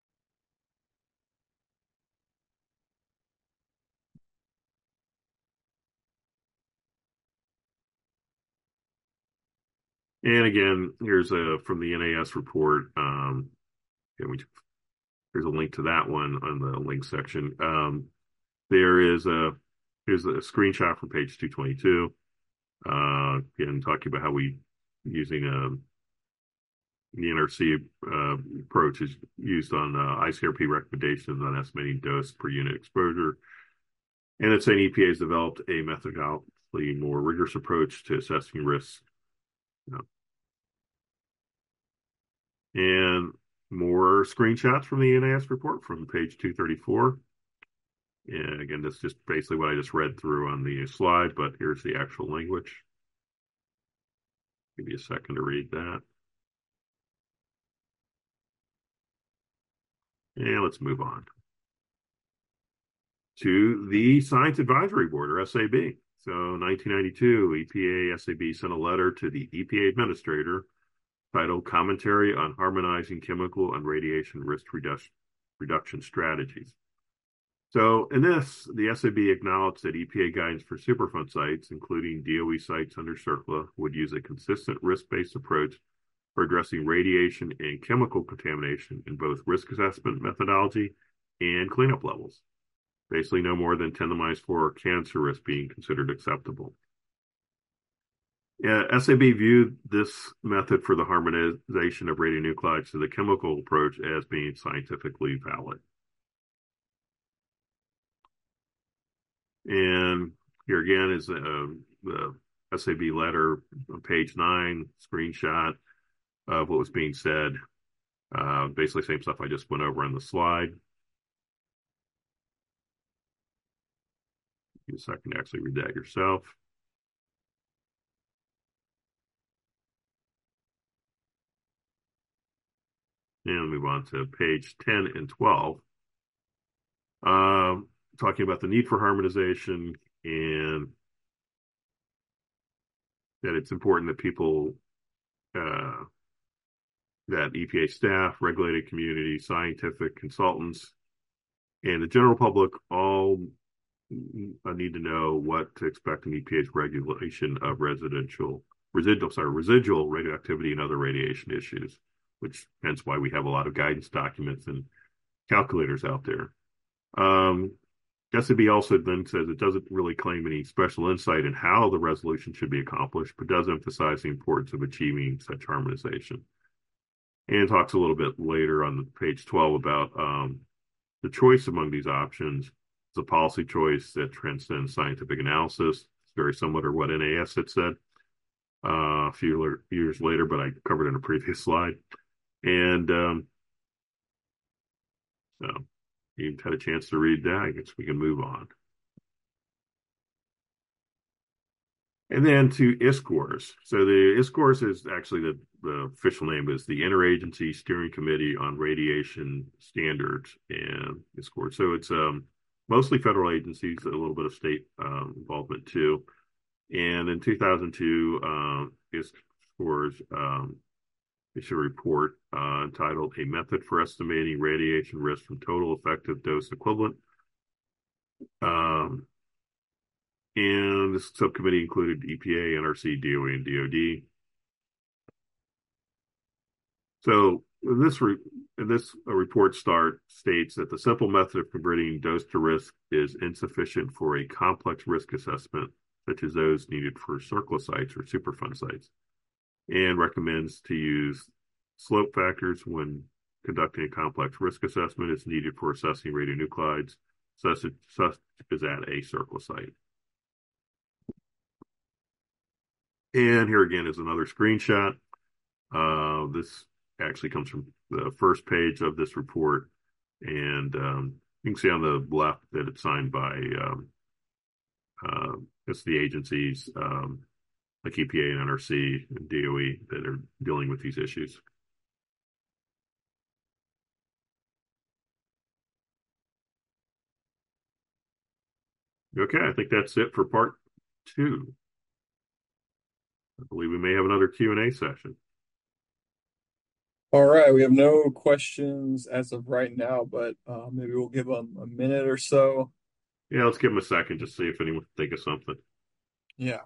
And again, here's from the NAS report. There's a link to that one on the link section. Here's a screenshot from page 222. Again, talking about how we using the NRC approach is used on ICRP recommendations on estimating dose per unit exposure. And it's saying EPA has developed a methodologically more rigorous approach to assessing risks. And more screenshots from the NAS report from page 234. And again, that's just basically what I just read through on the slide, but here's the actual language. Give you a second to read that. And let's move on to the Science Advisory Board, or SAB. So 1992, EPA SAB sent a letter to the EPA administrator titled Commentary on Harmonizing Chemical and Radiation Risk Reduction Strategies. So in this, the SAB acknowledged that EPA guidance for Superfund sites, including DOE sites under CERCLA, would use a consistent risk-based approach for addressing radiation and chemical contamination in both risk assessment methodology and cleanup levels. Basically, no more than 10 to the minus 4 cancer risk being considered acceptable. SAB viewed this method for the harmonization of radionuclides to the chemical approach as being scientifically valid. And here again is the SAB letter on page 9, screenshot of what was being said. Basically, same stuff I just went over on the slide. Give you a second to actually read that yourself. And move on to page 10 and 12. Talking about the need for harmonization and that it's important that people, that EPA staff, regulated community, scientific consultants, and the general public all need to know what to expect in EPA's regulation of residual radioactivity and other radiation issues, which hence why we have a lot of guidance documents and calculators out there. SAB also then says it doesn't really claim any special insight in how the resolution should be accomplished, but does emphasize the importance of achieving such harmonization. And talks a little bit later on page 12 about the choice among these options. It's a policy choice that transcends scientific analysis. It's very similar to what NAS had said a few years later, but I covered in a previous slide. And so you've had a chance to read that. I guess we can move on. And then to ISCORS. So the ISCORS is actually the official name is the Interagency Steering Committee on Radiation Standards and ISCORS. So it's mostly federal agencies, a little bit of state involvement too. And in 2002, ISCORS issued a report entitled A Method for Estimating Radiation Risk from Total Effective Dose Equivalent. And this subcommittee included EPA, NRC, DOE, and DOD. So this report states that the simple method of converting dose to risk is insufficient for a complex risk assessment, such as those needed for CERCLA sites or Superfund sites, and recommends to use slope factors when conducting a complex risk assessment is needed for assessing radionuclides, such as at a CERCLA site. And here again is another screenshot. This actually comes from the first page of this report. And you can see on the left that it's signed by it's the agencies like EPA and NRC and DOE that are dealing with these issues. Okay, I think that's it for part 2. I believe we may have another Q&A session. All right, we have no questions as of right now, but maybe we'll give them a minute or so. Yeah, let's give them a second to see if anyone can think of something. Yeah.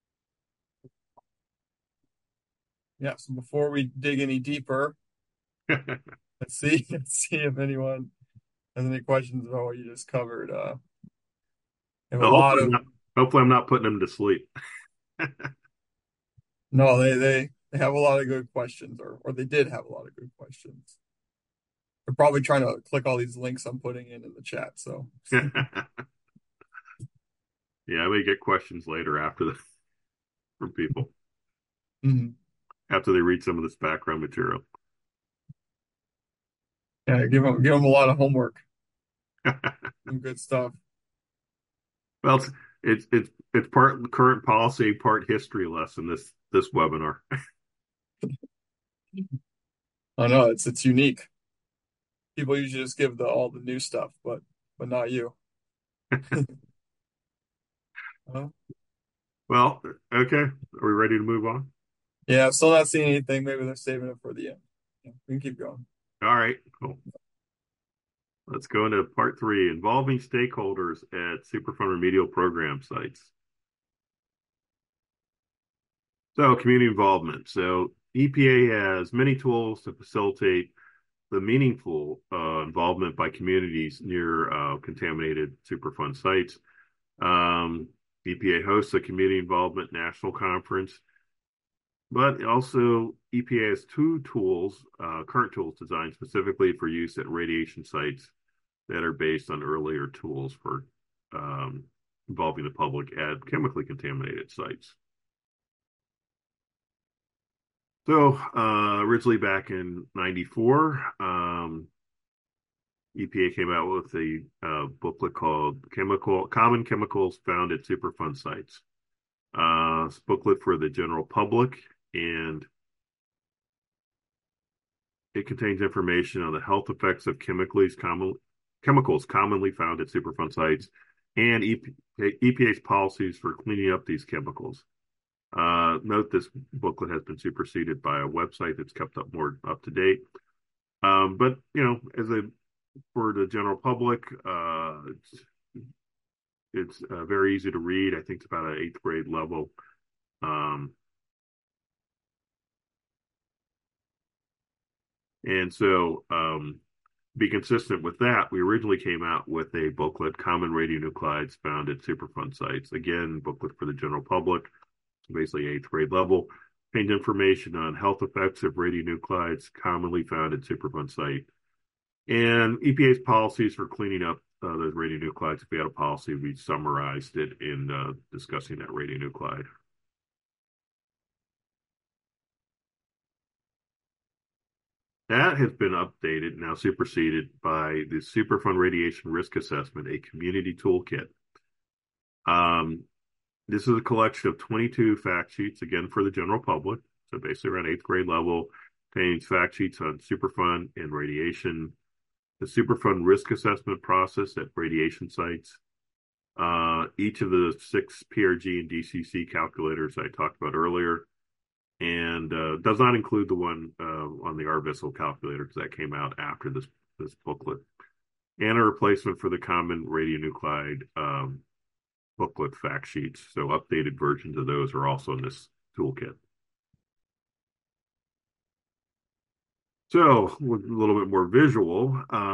Yeah, so before we dig any deeper, let's see if anyone has any questions about what you just covered. Hopefully I'm not putting them to sleep. No, they have a lot of good questions, or they did have a lot of good questions. They're probably trying to click all these links I'm putting in the chat. So Yeah, I may get questions later from people after they read some of this background material. Yeah, give them a lot of homework. Some good stuff. Well, it's part current policy, part history lesson. This webinar. I know it's unique. People usually just give all the new stuff, but not you. Well, okay. Are we ready to move on? Yeah, still not seeing anything. Maybe they're saving it for the end. Yeah, we can keep going. All right, cool. Let's go into part 3, involving stakeholders at Superfund remedial program sites. So community involvement. So EPA has many tools to facilitate the meaningful involvement by communities near contaminated Superfund sites. Um, EPA hosts a community involvement national conference, but also EPA has two tools, current tools designed specifically for use at radiation sites that are based on earlier tools for um, involving the public at chemically contaminated sites. So originally back in '94, EPA came out with a booklet called Common Chemicals Found at Superfund Sites. It's a booklet for the general public, and it contains information on the health effects of chemicals commonly found at Superfund sites and EPA's policies for cleaning up these chemicals. Note this booklet has been superseded by a website that's kept up more up to date. But for the general public, it's very easy to read. I think it's about an 8th grade level. And so, be consistent with that, we originally came out with a booklet, Common Radionuclides Found at Superfund Sites. Again, booklet for the general public, basically 8th grade level. Contained information on health effects of radionuclides commonly found at Superfund site. And EPA's policies for cleaning up those radionuclides. If we had a policy, we summarized it in discussing that radionuclide. That has been updated, now superseded by the Superfund Radiation Risk Assessment, a community toolkit. This is a collection of 22 fact sheets, again, for the general public. So basically around 8th grade level, contains fact sheets on Superfund and radiation, the Superfund risk assessment process at radiation sites, each of the 6 PRG and DCC calculators I talked about earlier, and does not include the one on the RVISL calculator because that came out after this booklet, and a replacement for the common radionuclide booklet fact sheets. So updated versions of those are also in this toolkit. So with a little bit more visual,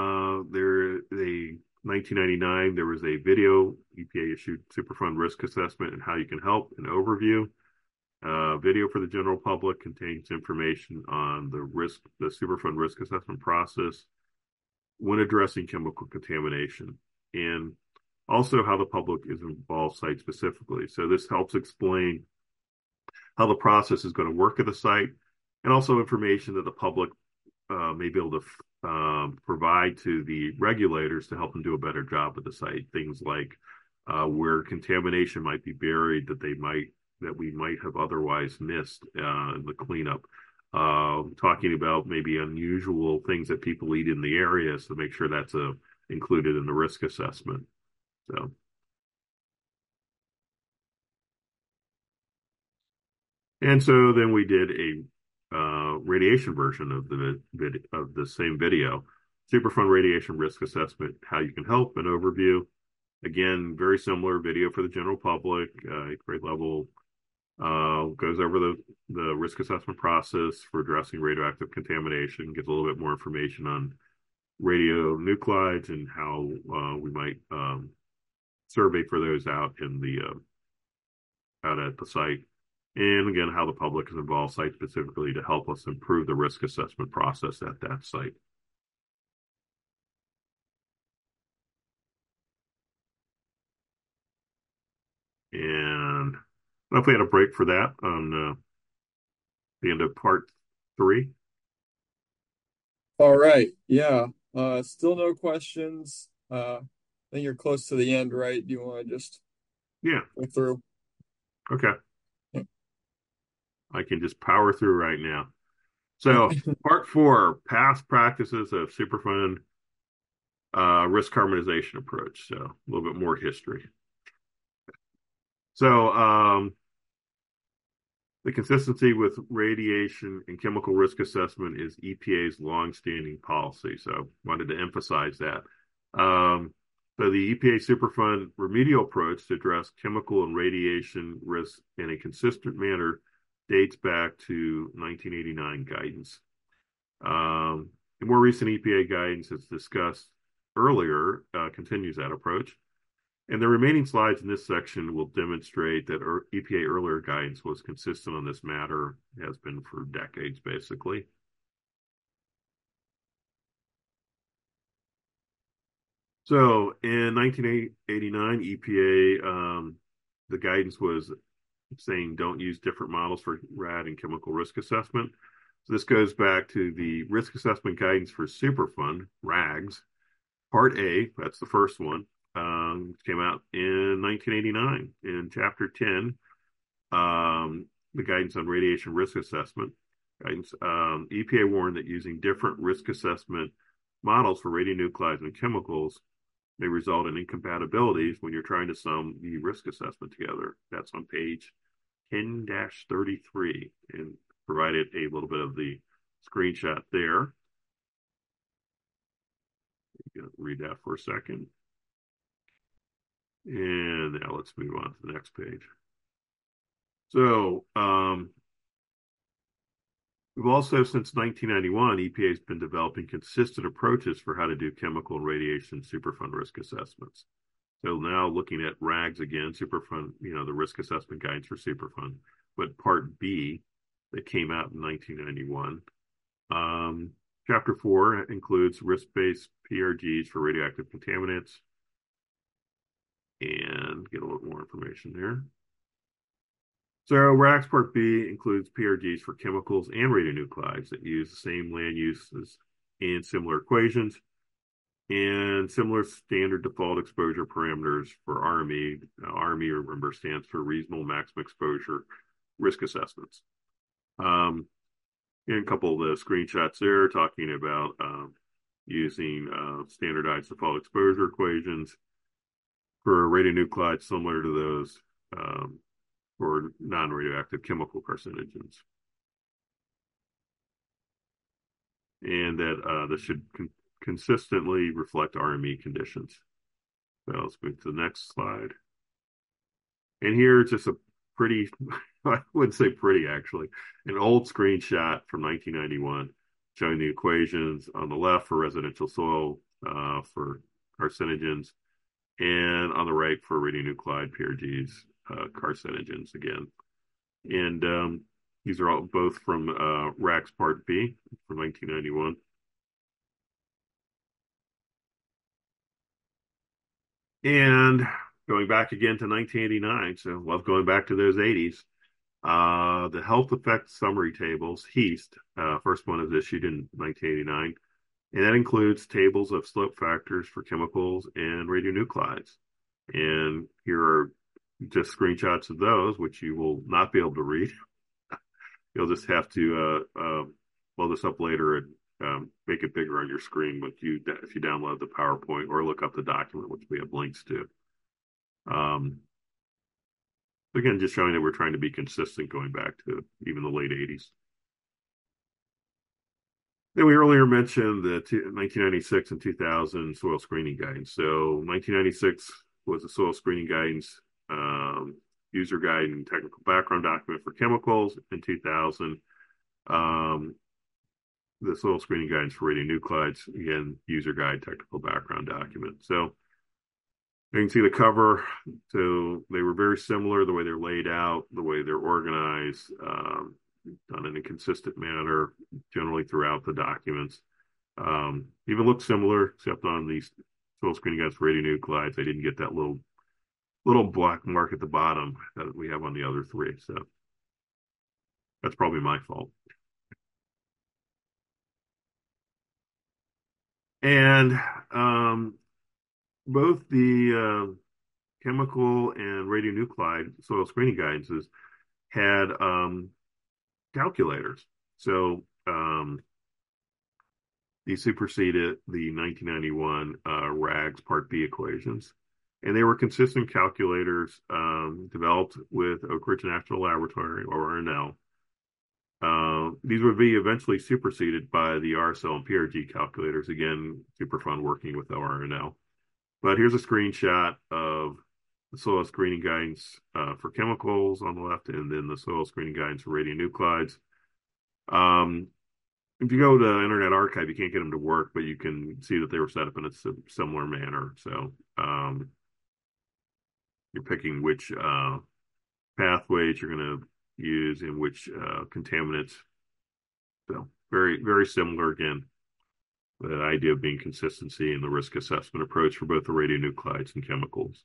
1999, there was a video EPA issued Superfund risk assessment and how you can help, an overview. Video for the general public contains information on the Superfund risk assessment process when addressing chemical contamination, and also how the public is involved site specifically. So this helps explain how the process is going to work at the site, and also information that the public may be able to provide to the regulators to help them do a better job at the site. Things like where contamination might be buried that we might have otherwise missed in the cleanup. Talking about maybe unusual things that people eat in the area, so make sure that's included in the risk assessment. And so then we did a radiation version of the same video, Superfund radiation risk assessment, how you can help, an overview. Again, very similar video for the general public, 8th grade level. Goes over the risk assessment process for addressing radioactive contamination, gives a little bit more information on radionuclides and how we might survey for those out at the site. And again, how the public is involved site specifically to help us improve the risk assessment process at that site. And if we had a break for that on the end of part 3. All right. Yeah. Still no questions. I think you're close to the end, right? Do you want to just Yeah. go through? Okay. Yeah. I can just power through right now. So part 4, past practices of Superfund risk harmonization approach. So a little bit more history. So the consistency with radiation and chemical risk assessment is EPA's longstanding policy. So wanted to emphasize that. So the EPA Superfund remedial approach to address chemical and radiation risks in a consistent manner dates back to 1989 guidance. The more recent EPA guidance, as discussed earlier, continues that approach. And the remaining slides in this section will demonstrate that EPA earlier guidance was consistent on this matter, has been for decades, basically. So in 1989, EPA, the guidance was saying don't use different models for RAD and chemical risk assessment. So this goes back to the risk assessment guidance for Superfund, RAGS, Part A, that's the first one, came out in 1989. In Chapter 10, the guidance on radiation risk assessment, guidance, EPA warned that using different risk assessment models for radionuclides and chemicals may result in incompatibilities when you're trying to sum the risk assessment together. That's on page 10-33 and provided a little bit of the screenshot there. Read that for a second. And now let's move on to the next page. So we've also, since 1991, EPA has been developing consistent approaches for how to do chemical and radiation Superfund risk assessments. So now looking at RAGS again, Superfund, the risk assessment guidance for Superfund, but Part B that came out in 1991. Chapter 4 includes risk-based PRGs for radioactive contaminants. And get a little more information there. So RAGS Part B includes PRGs for chemicals and radionuclides that use the same land uses and similar equations and similar standard default exposure parameters for RME. RME, remember, stands for Reasonable Maximum Exposure Risk Assessments. And a couple of the screenshots there talking about using standardized default exposure equations for radionuclides similar to those for non-radioactive chemical carcinogens. And that this should consistently reflect RME conditions. So let's move to the next slide. And here, just a pretty, I wouldn't say pretty actually, an old screenshot from 1991 showing the equations on the left for residential soil for carcinogens, and on the right for radionuclide PRGs, carcinogens again. And these are all both from RAGS Part B from 1991. And going back again to 1989, so love going back to those 80s. The health effects summary tables, HEAST, first one is issued in 1989, and that includes tables of slope factors for chemicals and radionuclides. And here are just screenshots of those, which you will not be able to read. You'll just have to blow this up later and make it bigger on your screen if you download the PowerPoint or look up the document, which we have links to. Again, just showing that we're trying to be consistent going back to even the late 80s. Then we earlier mentioned the 1996 and 2000 soil screening guidance. So 1996 was the soil screening guidance, user guide and technical background document for chemicals. In 2000, the soil screening guidance for radionuclides, again, user guide, technical background document. So you can see the cover. So they were very similar, the way they're laid out, the way they're organized, done in a consistent manner, generally throughout the documents. Even look similar, except on these soil screening guides for radionuclides, they didn't get that little black mark at the bottom that we have on the other three. So that's probably my fault. And both the chemical and radionuclide soil screening guidances had calculators. So these superseded the 1991 RAGS Part B equations. And they were consistent calculators developed with Oak Ridge National Laboratory, or RNL. These would be eventually superseded by the RSL and PRG calculators. Again, Superfund working with ORNL. But here's a screenshot of the soil screening guidance for chemicals on the left, and then the soil screening guidance for radionuclides. Um, if you go to Internet Archive, you can't get them to work, but you can see that they were set up in a similar manner. So you're picking which pathways you're going to use and which contaminants. So very, very similar again. The idea of being consistency in the risk assessment approach for both the radionuclides and chemicals.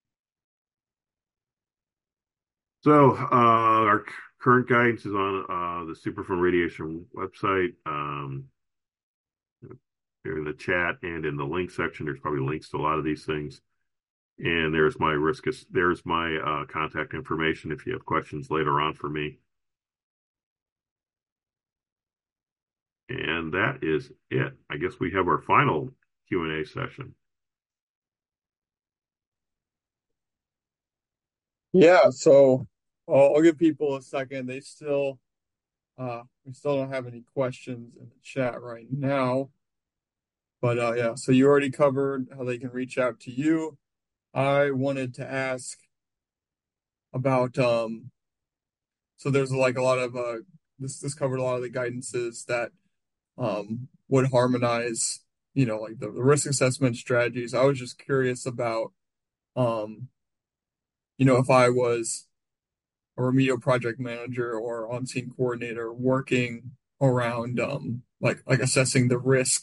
So our current guidance is on the Superfund Radiation website. In the chat and in the link section, there's probably links to a lot of these things. And there's my contact information if you have questions later on for me. And that is it. I guess we have our final Q&A session. Yeah, so I'll give people a second. We still don't have any questions in the chat right now. But yeah, so you already covered how they can reach out to you. I wanted to ask about so there's like a lot of this covered a lot of the guidances that would harmonize, like the risk assessment strategies. I was just curious about um, if I was a remedial project manager or on-scene coordinator working around like assessing the risk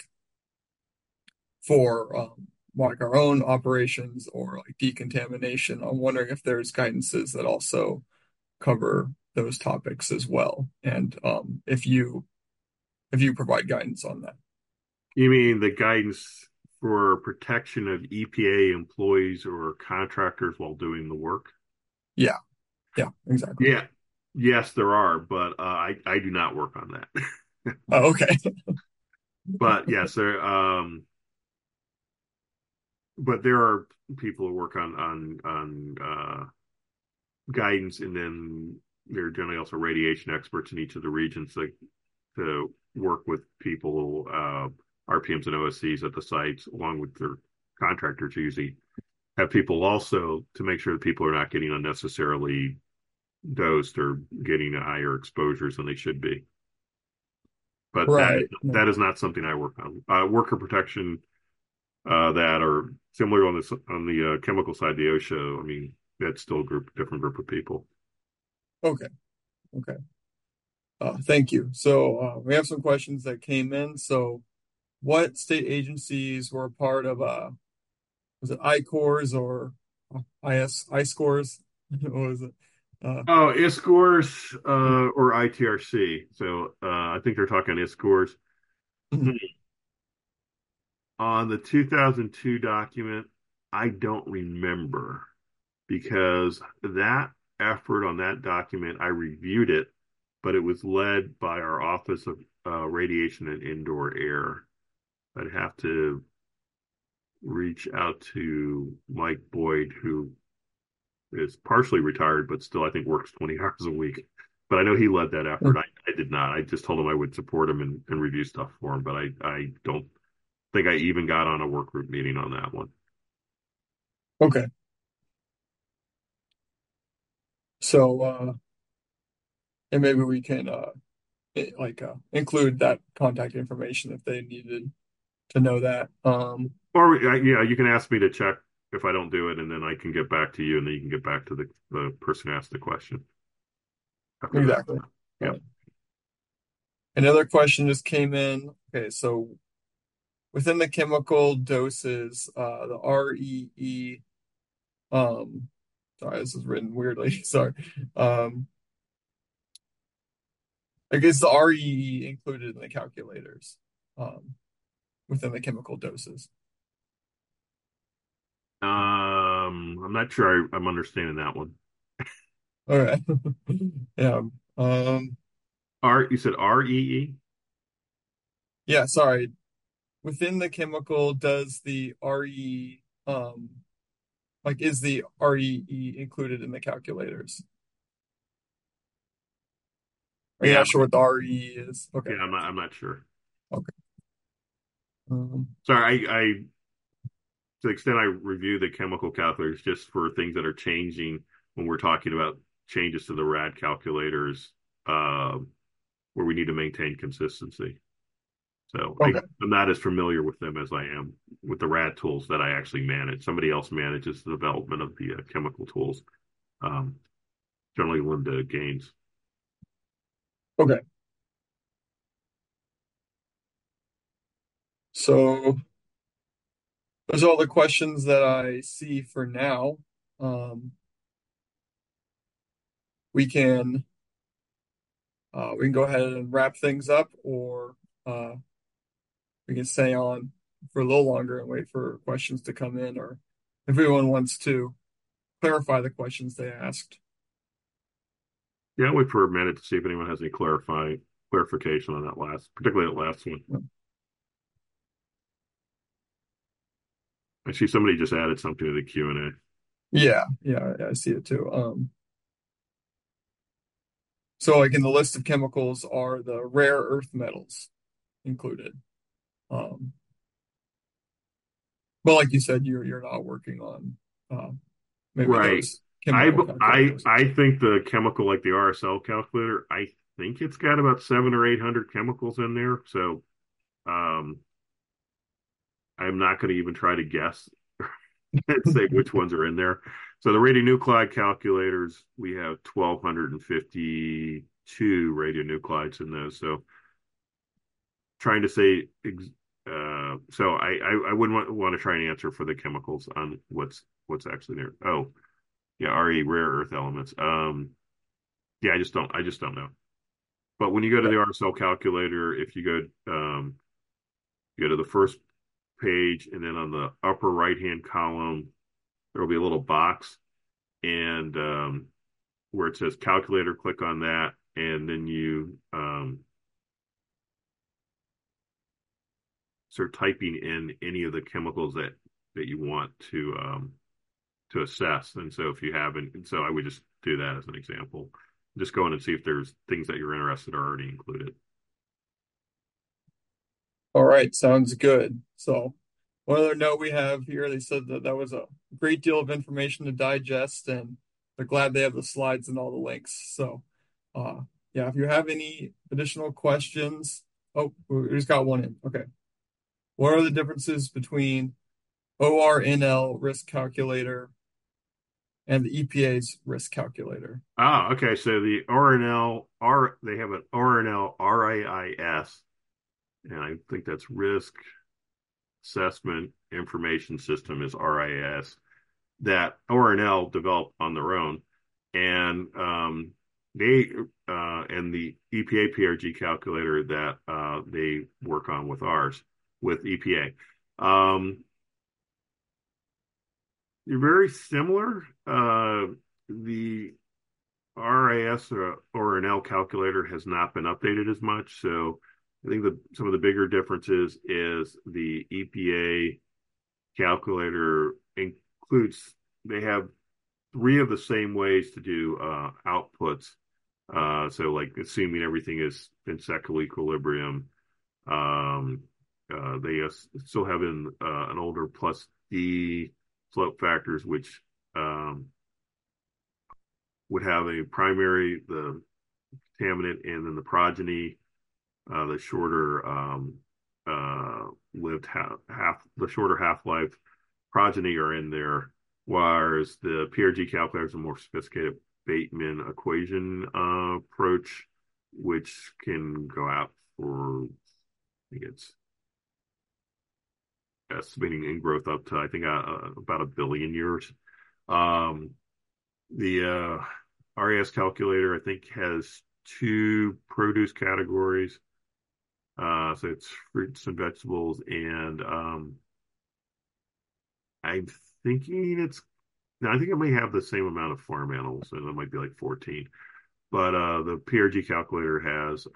for like our own operations or like decontamination. I'm wondering if there's guidances that also cover those topics as well, and if you provide guidance on that. You mean the guidance for protection of EPA employees or contractors while doing the work? Yeah, yeah, exactly. Yeah. Yes, there are, but I do not work on that. Oh, okay. But yes, but there are people who work on guidance, and then there are generally also radiation experts in each of the regions to work with people, RPMs and OSCs at the sites, along with their contractors. Usually have people also to make sure that people are not getting unnecessarily dosed or getting higher exposures than they should be. But Right. that is not something I work on. Worker protection that are similar on the chemical side, the OSHA. I mean, that's still different group of people. Okay. Okay. Thank you. So we have some questions that came in. So what state agencies were a part of was it I-Cores or I-Scores? What was it? Oh, ISCORS or ITRC. So I think they're talking ISCORS. On the 2002 document, I don't remember because that effort on that document, I reviewed it, but it was led by our Office of Radiation and Indoor Air. I'd have to reach out to Mike Boyd, who is partially retired, but still I think works 20 hours a week. But I know he led that effort. I did not. I just told him I would support him and review stuff for him, but I don't think I even got on a work group meeting on that one. Okay. So and maybe we can include that contact information if they needed to know that. Or yeah, you can ask me to check if I don't do it, and then I can get back to you, and then you can get back to the person who asked the question after that. Exactly. Yeah. Another question just came in. Okay, so within the chemical doses, the REE, um, sorry, this is written weirdly. Sorry. I guess the REE included in the calculators, within the chemical doses. I'm not sure I'm understanding that one. All right. Yeah. You said REE? Yeah, sorry. Within the chemical, does the RE, is the REE included in the calculators? Are you Yeah, not sure what the RE is? Okay. yeah, I'm not sure. Okay. Sorry, I the extent I review the chemical calculators just for things that are changing when we're talking about changes to the RAD calculators, uh, where we need to maintain consistency. So Okay. I'm not as familiar with them as I am with the RAD tools that I actually manage. Somebody else manages the development of the chemical tools, um, generally Linda Gaines. Okay. So those are all the questions that I see for now. Um, we can we can go ahead and wrap things up, or uh, we can stay on for a little longer and wait for questions to come in, or if anyone wants to clarify the questions they asked. Yeah, I'll wait for a minute to see if anyone has any clarification on that particularly that last one. I see somebody just added something to the Q&A. Yeah, yeah, I see it too. So like in the list of chemicals are the rare earth metals included. Um, but like you said, you're not working on maybe Right. those chemical calculators. I think the chemical like the RSL calculator, I think it's got about 700 or 800 chemicals in there. So um, I'm not going to even try to guess and say which ones are in there. So the radionuclide calculators, we have 1,252 radionuclides in those. So trying to say, so I wouldn't want to try and answer for the chemicals on what's actually there. Oh, yeah, RE rare earth elements. Yeah, I just don't know. But when you go to the RSL calculator, if you go to the first page and then on the upper right hand column, there will be a little box and where it says calculator, click on that, and then you start typing in any of the chemicals that you want to assess. And so if you haven't, and so I would just do that as an example. Just go in and see if there's things that you're interested are already included. All right, sounds good. So one other note we have here, they said that that was a great deal of information to digest, and they're glad they have the slides and all the links. So, uh, yeah, if you have any additional questions, oh, we just got one in. Okay. What are the differences between ORNL risk calculator and the EPA's risk calculator? Ah, okay. So the RNL R they have an RNL RAIS, and I think that's Risk Assessment Information System is RIS that RNL developed on their own, and they and the EPA PRG calculator that they work on with ours with EPA. They're very similar. The RIS or an L calculator has not been updated as much. So I think some of the bigger differences is the EPA calculator includes, they have three of the same ways to do outputs. So like assuming everything is in cycle equilibrium, um, they still have an older plus D slope factors, which would have a primary, the contaminant, and then the progeny, the shorter lived the shorter half-life progeny are in there, whereas the PRG calculator is a more sophisticated Bateman equation approach, which can go out for, I think it's estimating ingrowth up to, I think, about 1 billion years. Um, the RAS calculator, I think, has two produce categories. So it's fruits and vegetables, and I'm thinking no, I think it may have the same amount of farm animals, and it might be like 14. But the PRG calculator has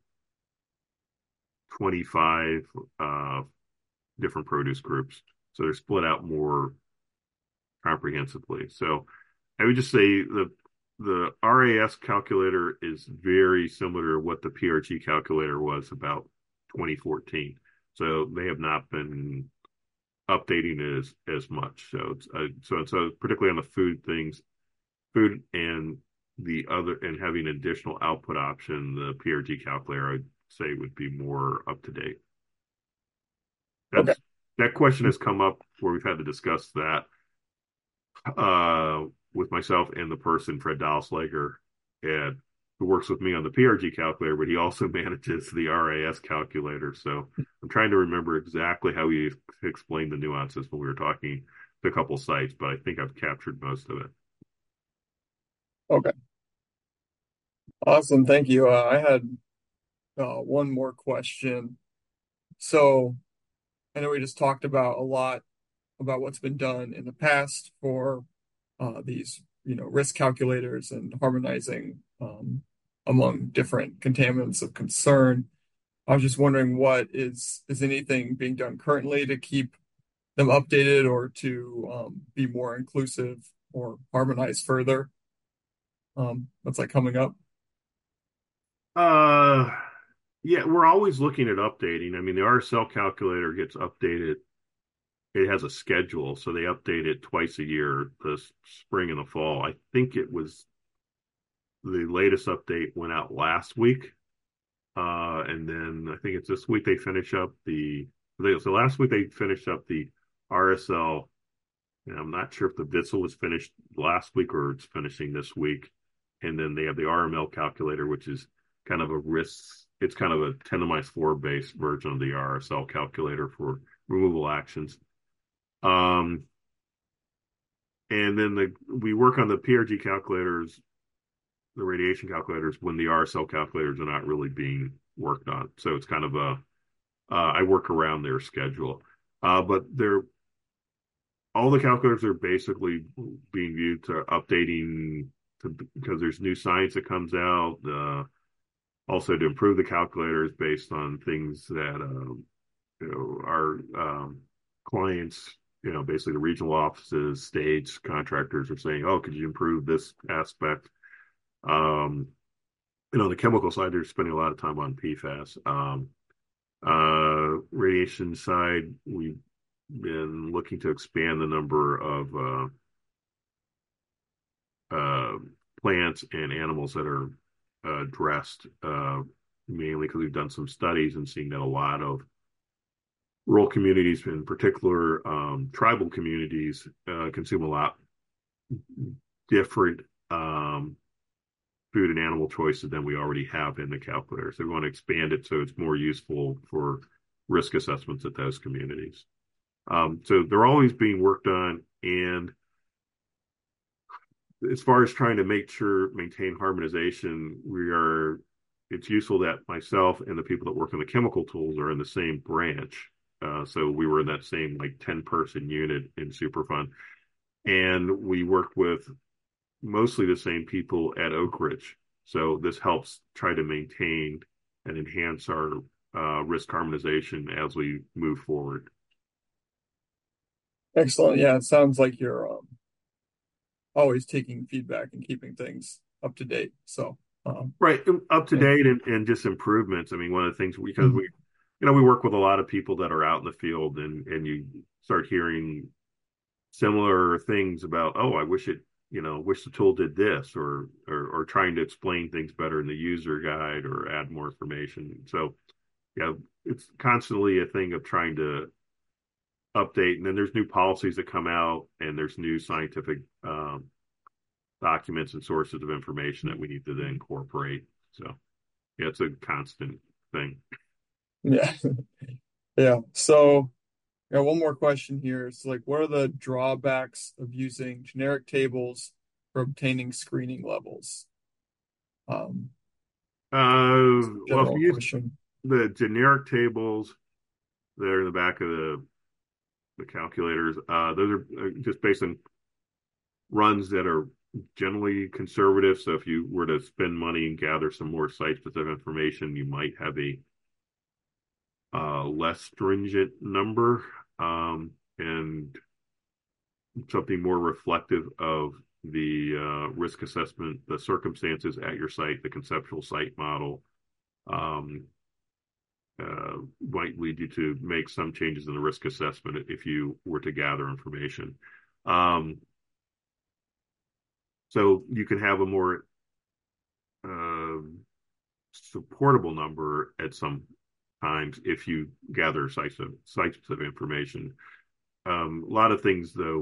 25 different produce groups, so they're split out more comprehensively. So I would just say the RAS calculator is very similar to what the PRG calculator was about 2014. So they have not been updating it as much. So particularly on the food things, food and the other and having an additional output option, the PRG calculator I'd say would be more up to date. Okay. That's that question has come up where we've had to discuss that uh, with myself and the person, Fred Dalslager, and who works with me on the PRG calculator, but he also manages the RAS calculator. So I'm trying to remember exactly how he explained the nuances when we were talking to a couple sites, but I think I've captured most of it. Okay. Awesome. Thank you. I had one more question. So I know we just talked about a lot about what's been done in the past for these, risk calculators and harmonizing among different contaminants of concern. I was just wondering is anything being done currently to keep them updated or to be more inclusive or harmonize further? What's like coming up? Uh, yeah, we're always looking at updating. I mean, the RSL calculator gets updated. It has a schedule, so they update it twice a year, the spring and the fall. I think it was the latest update went out last week. And then I think it's this week they finish up so last week they finished up the RSL. And I'm not sure if the Vitzel was finished last week or it's finishing this week. And then they have the RML calculator, which is kind of a risk. It's kind of a 10 to minus 4 based version of the RSL calculator for removal actions. And then we work on the PRG calculators, the radiation calculators, when the RSL calculators are not really being worked on. So it's kind of I work around their schedule. But all the calculators are basically being viewed to updating because there's new science that comes out. Also to improve the calculators based on things that our clients, basically the regional offices, states, contractors are saying, "Oh, could you improve this aspect?" Um, the chemical side, they're spending a lot of time on PFAS. Radiation side, we've been looking to expand the number of uh, plants and animals that are addressed, mainly because we've done some studies and seeing that a lot of rural communities, in particular tribal communities, consume a lot different food and animal choices than we already have in the calculator. So we want to expand it so it's more useful for risk assessments at those communities. So they're always being worked on. And as far as trying to maintain harmonization, it's useful that myself and the people that work on the chemical tools are in the same branch. So we were in that same like 10-person unit in Superfund. And we worked with mostly the same people at Oak Ridge. So this helps try to maintain and enhance our risk harmonization as we move forward. Excellent. Yeah, it sounds like you're always taking feedback and keeping things up to date. So, Right, up to yeah. date and just improvements. I mean, one of the things because Mhm. we work with a lot of people that are out in the field, and you start hearing similar things about, oh, I wish wish the tool did this, or trying to explain things better in the user guide or add more information. So, yeah, it's constantly a thing of trying to update, and then there's new policies that come out, and there's new scientific documents and sources of information that we need to then incorporate. So, yeah, it's a constant thing. Yeah. Yeah. So, yeah, one more question here. It's like, what are the drawbacks of using generic tables for obtaining screening levels? Um, Well, if General you use question. the generic tables that are in the back of the calculators, those are just based on runs that are generally conservative. So if you were to spend money and gather some more site-specific information, you might have a less stringent number, and something more reflective of the risk assessment, the circumstances at your site, the conceptual site model, um, might lead you to make some changes in the risk assessment if you were to gather information. Um, so you can have a more uh, supportable number at some times if you gather sites of information. A lot of things, though,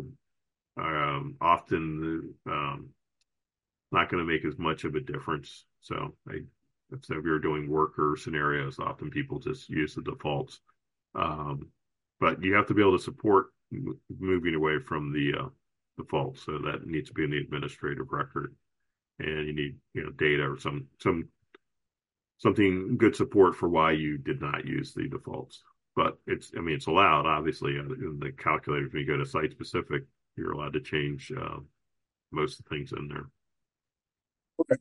often not going to make as much of a difference. So if you're doing worker scenarios, often people just use the defaults. Um, but you have to be able to support moving away from the default. So that needs to be in the administrative record, and you need data or something good support for why you did not use the defaults. But it's allowed, obviously, in the calculator. When you go to site specific, you're allowed to change most of the things in there. Okay.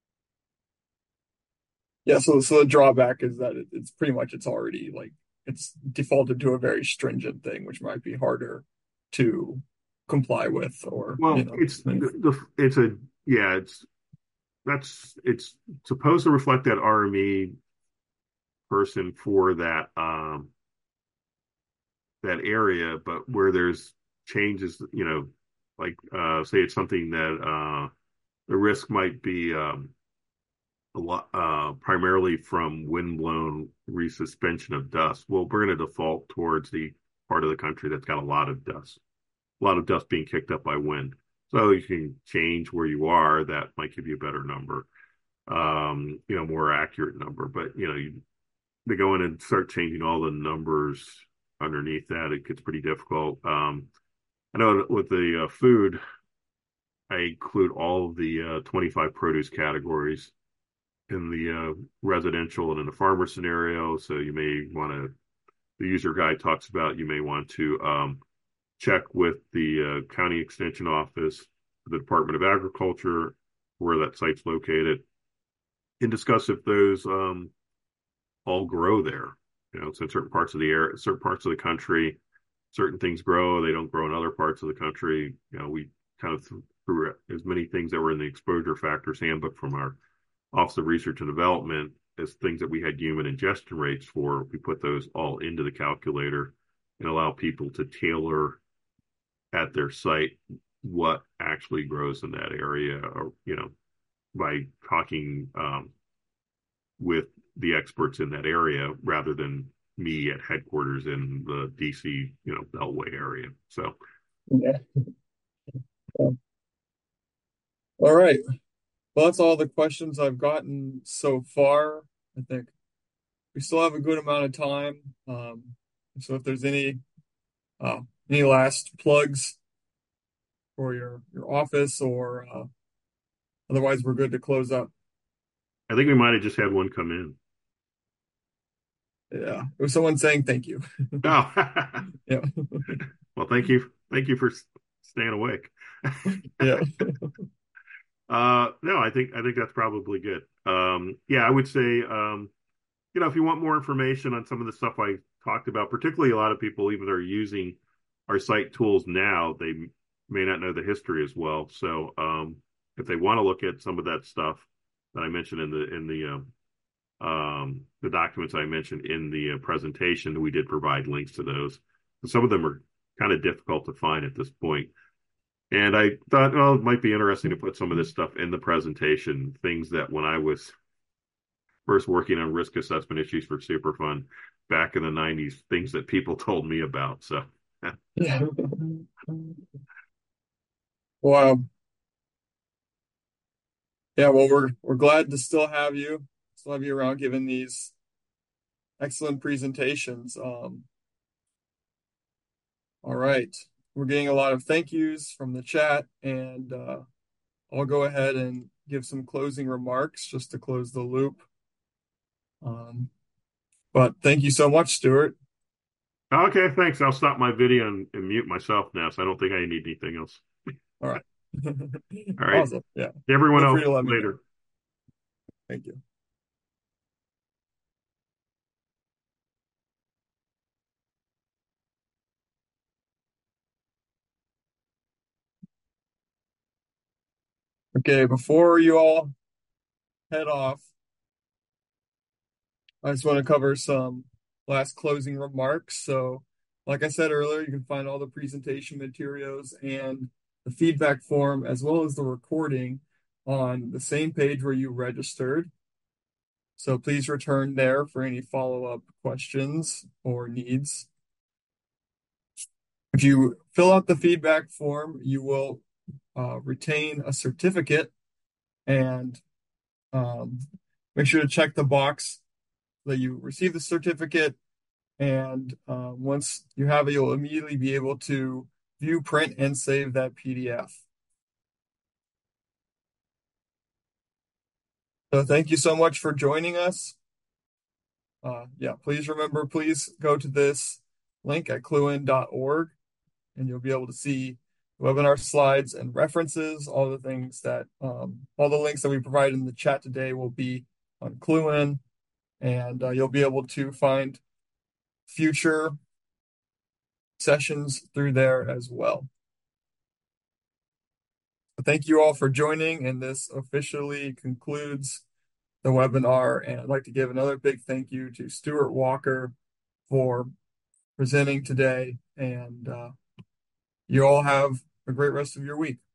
Yeah, so the drawback is that it's pretty much it's already like it's defaulted to a very stringent thing, which might be harder to comply with, or Well, it's a yeah, it's supposed to reflect that RME person for that area, but where there's changes, like say it's something that the risk might be a lot primarily from windblown resuspension of dust. Well, we're going to default towards the part of the country that's got a lot of dust being kicked up by wind. So you can change where you are. That might give you a better number, more accurate number. But to go in and start changing all the numbers underneath that, it gets pretty difficult. I know with the food, I include all of the 25 produce categories in the residential and in the farmer scenario. So you may want to, the user guide talks about, you may want to check with the county extension office, the Department of Agriculture, where that site's located, and discuss if those all grow there. So in certain parts of the air, certain parts of the country, certain things grow, they don't grow in other parts of the country. We kind of threw as many things that were in the exposure factors handbook from our Office of Research and Development as things that we had human ingestion rates for. We put those all into the calculator and allow people to tailor at their site what actually grows in that area, or by talking with the experts in that area rather than me at headquarters in the DC, Beltway area. So, yeah. All right. Well, that's all the questions I've gotten so far. I think we still have a good amount of time. So if there's any last plugs for your office, or otherwise we're good to close up. I think we might have just had one come in. Yeah, it was someone saying thank you. Oh, Yeah, well, thank you for staying awake. yeah, No, I think that's probably good. Yeah, I would say, if you want more information on some of the stuff I talked about, particularly a lot of people, even that are using our site tools now, they may not know the history as well. So, if they want to look at some of that stuff that I mentioned in the documents I mentioned in the presentation, we did provide links to those. Some of them are kind of difficult to find at this point. And I thought, well, it might be interesting to put some of this stuff in the presentation, things that when I was first working on risk assessment issues for Superfund back in the 90s, things that people told me about. So, yeah. Wow. Yeah. Well, we're glad to still have you around, giving these excellent presentations. All right. We're getting a lot of thank yous from the chat, and I'll go ahead and give some closing remarks just to close the loop. Um, but thank you so much, Stuart. okay, thanks. I'll stop my video and mute myself now, so I don't think I need anything else. All right. All right. Awesome. Yeah. Everyone Feel else free to let me know. later. Thank you. Okay, before you all head off, I just want to cover some last closing remarks. So, like I said earlier, you can find all the presentation materials and the feedback form, as well as the recording, on the same page where you registered. So please return there for any follow-up questions or needs. If you fill out the feedback form, you will retain a certificate, and um, make sure to check the box that you receive the certificate. And once you have it, you'll immediately be able to view, print, and save that PDF. So thank you so much for joining us. Yeah, please go to this link at cluin.org, and you'll be able to see webinar slides and references. All the things that, all the links that we provide in the chat today will be on Cluin, and you'll be able to find future sessions through there as well. Thank you all for joining, and this officially concludes the webinar. And I'd like to give another big thank you to Stuart Walker for presenting today. And you all have a great rest of your week.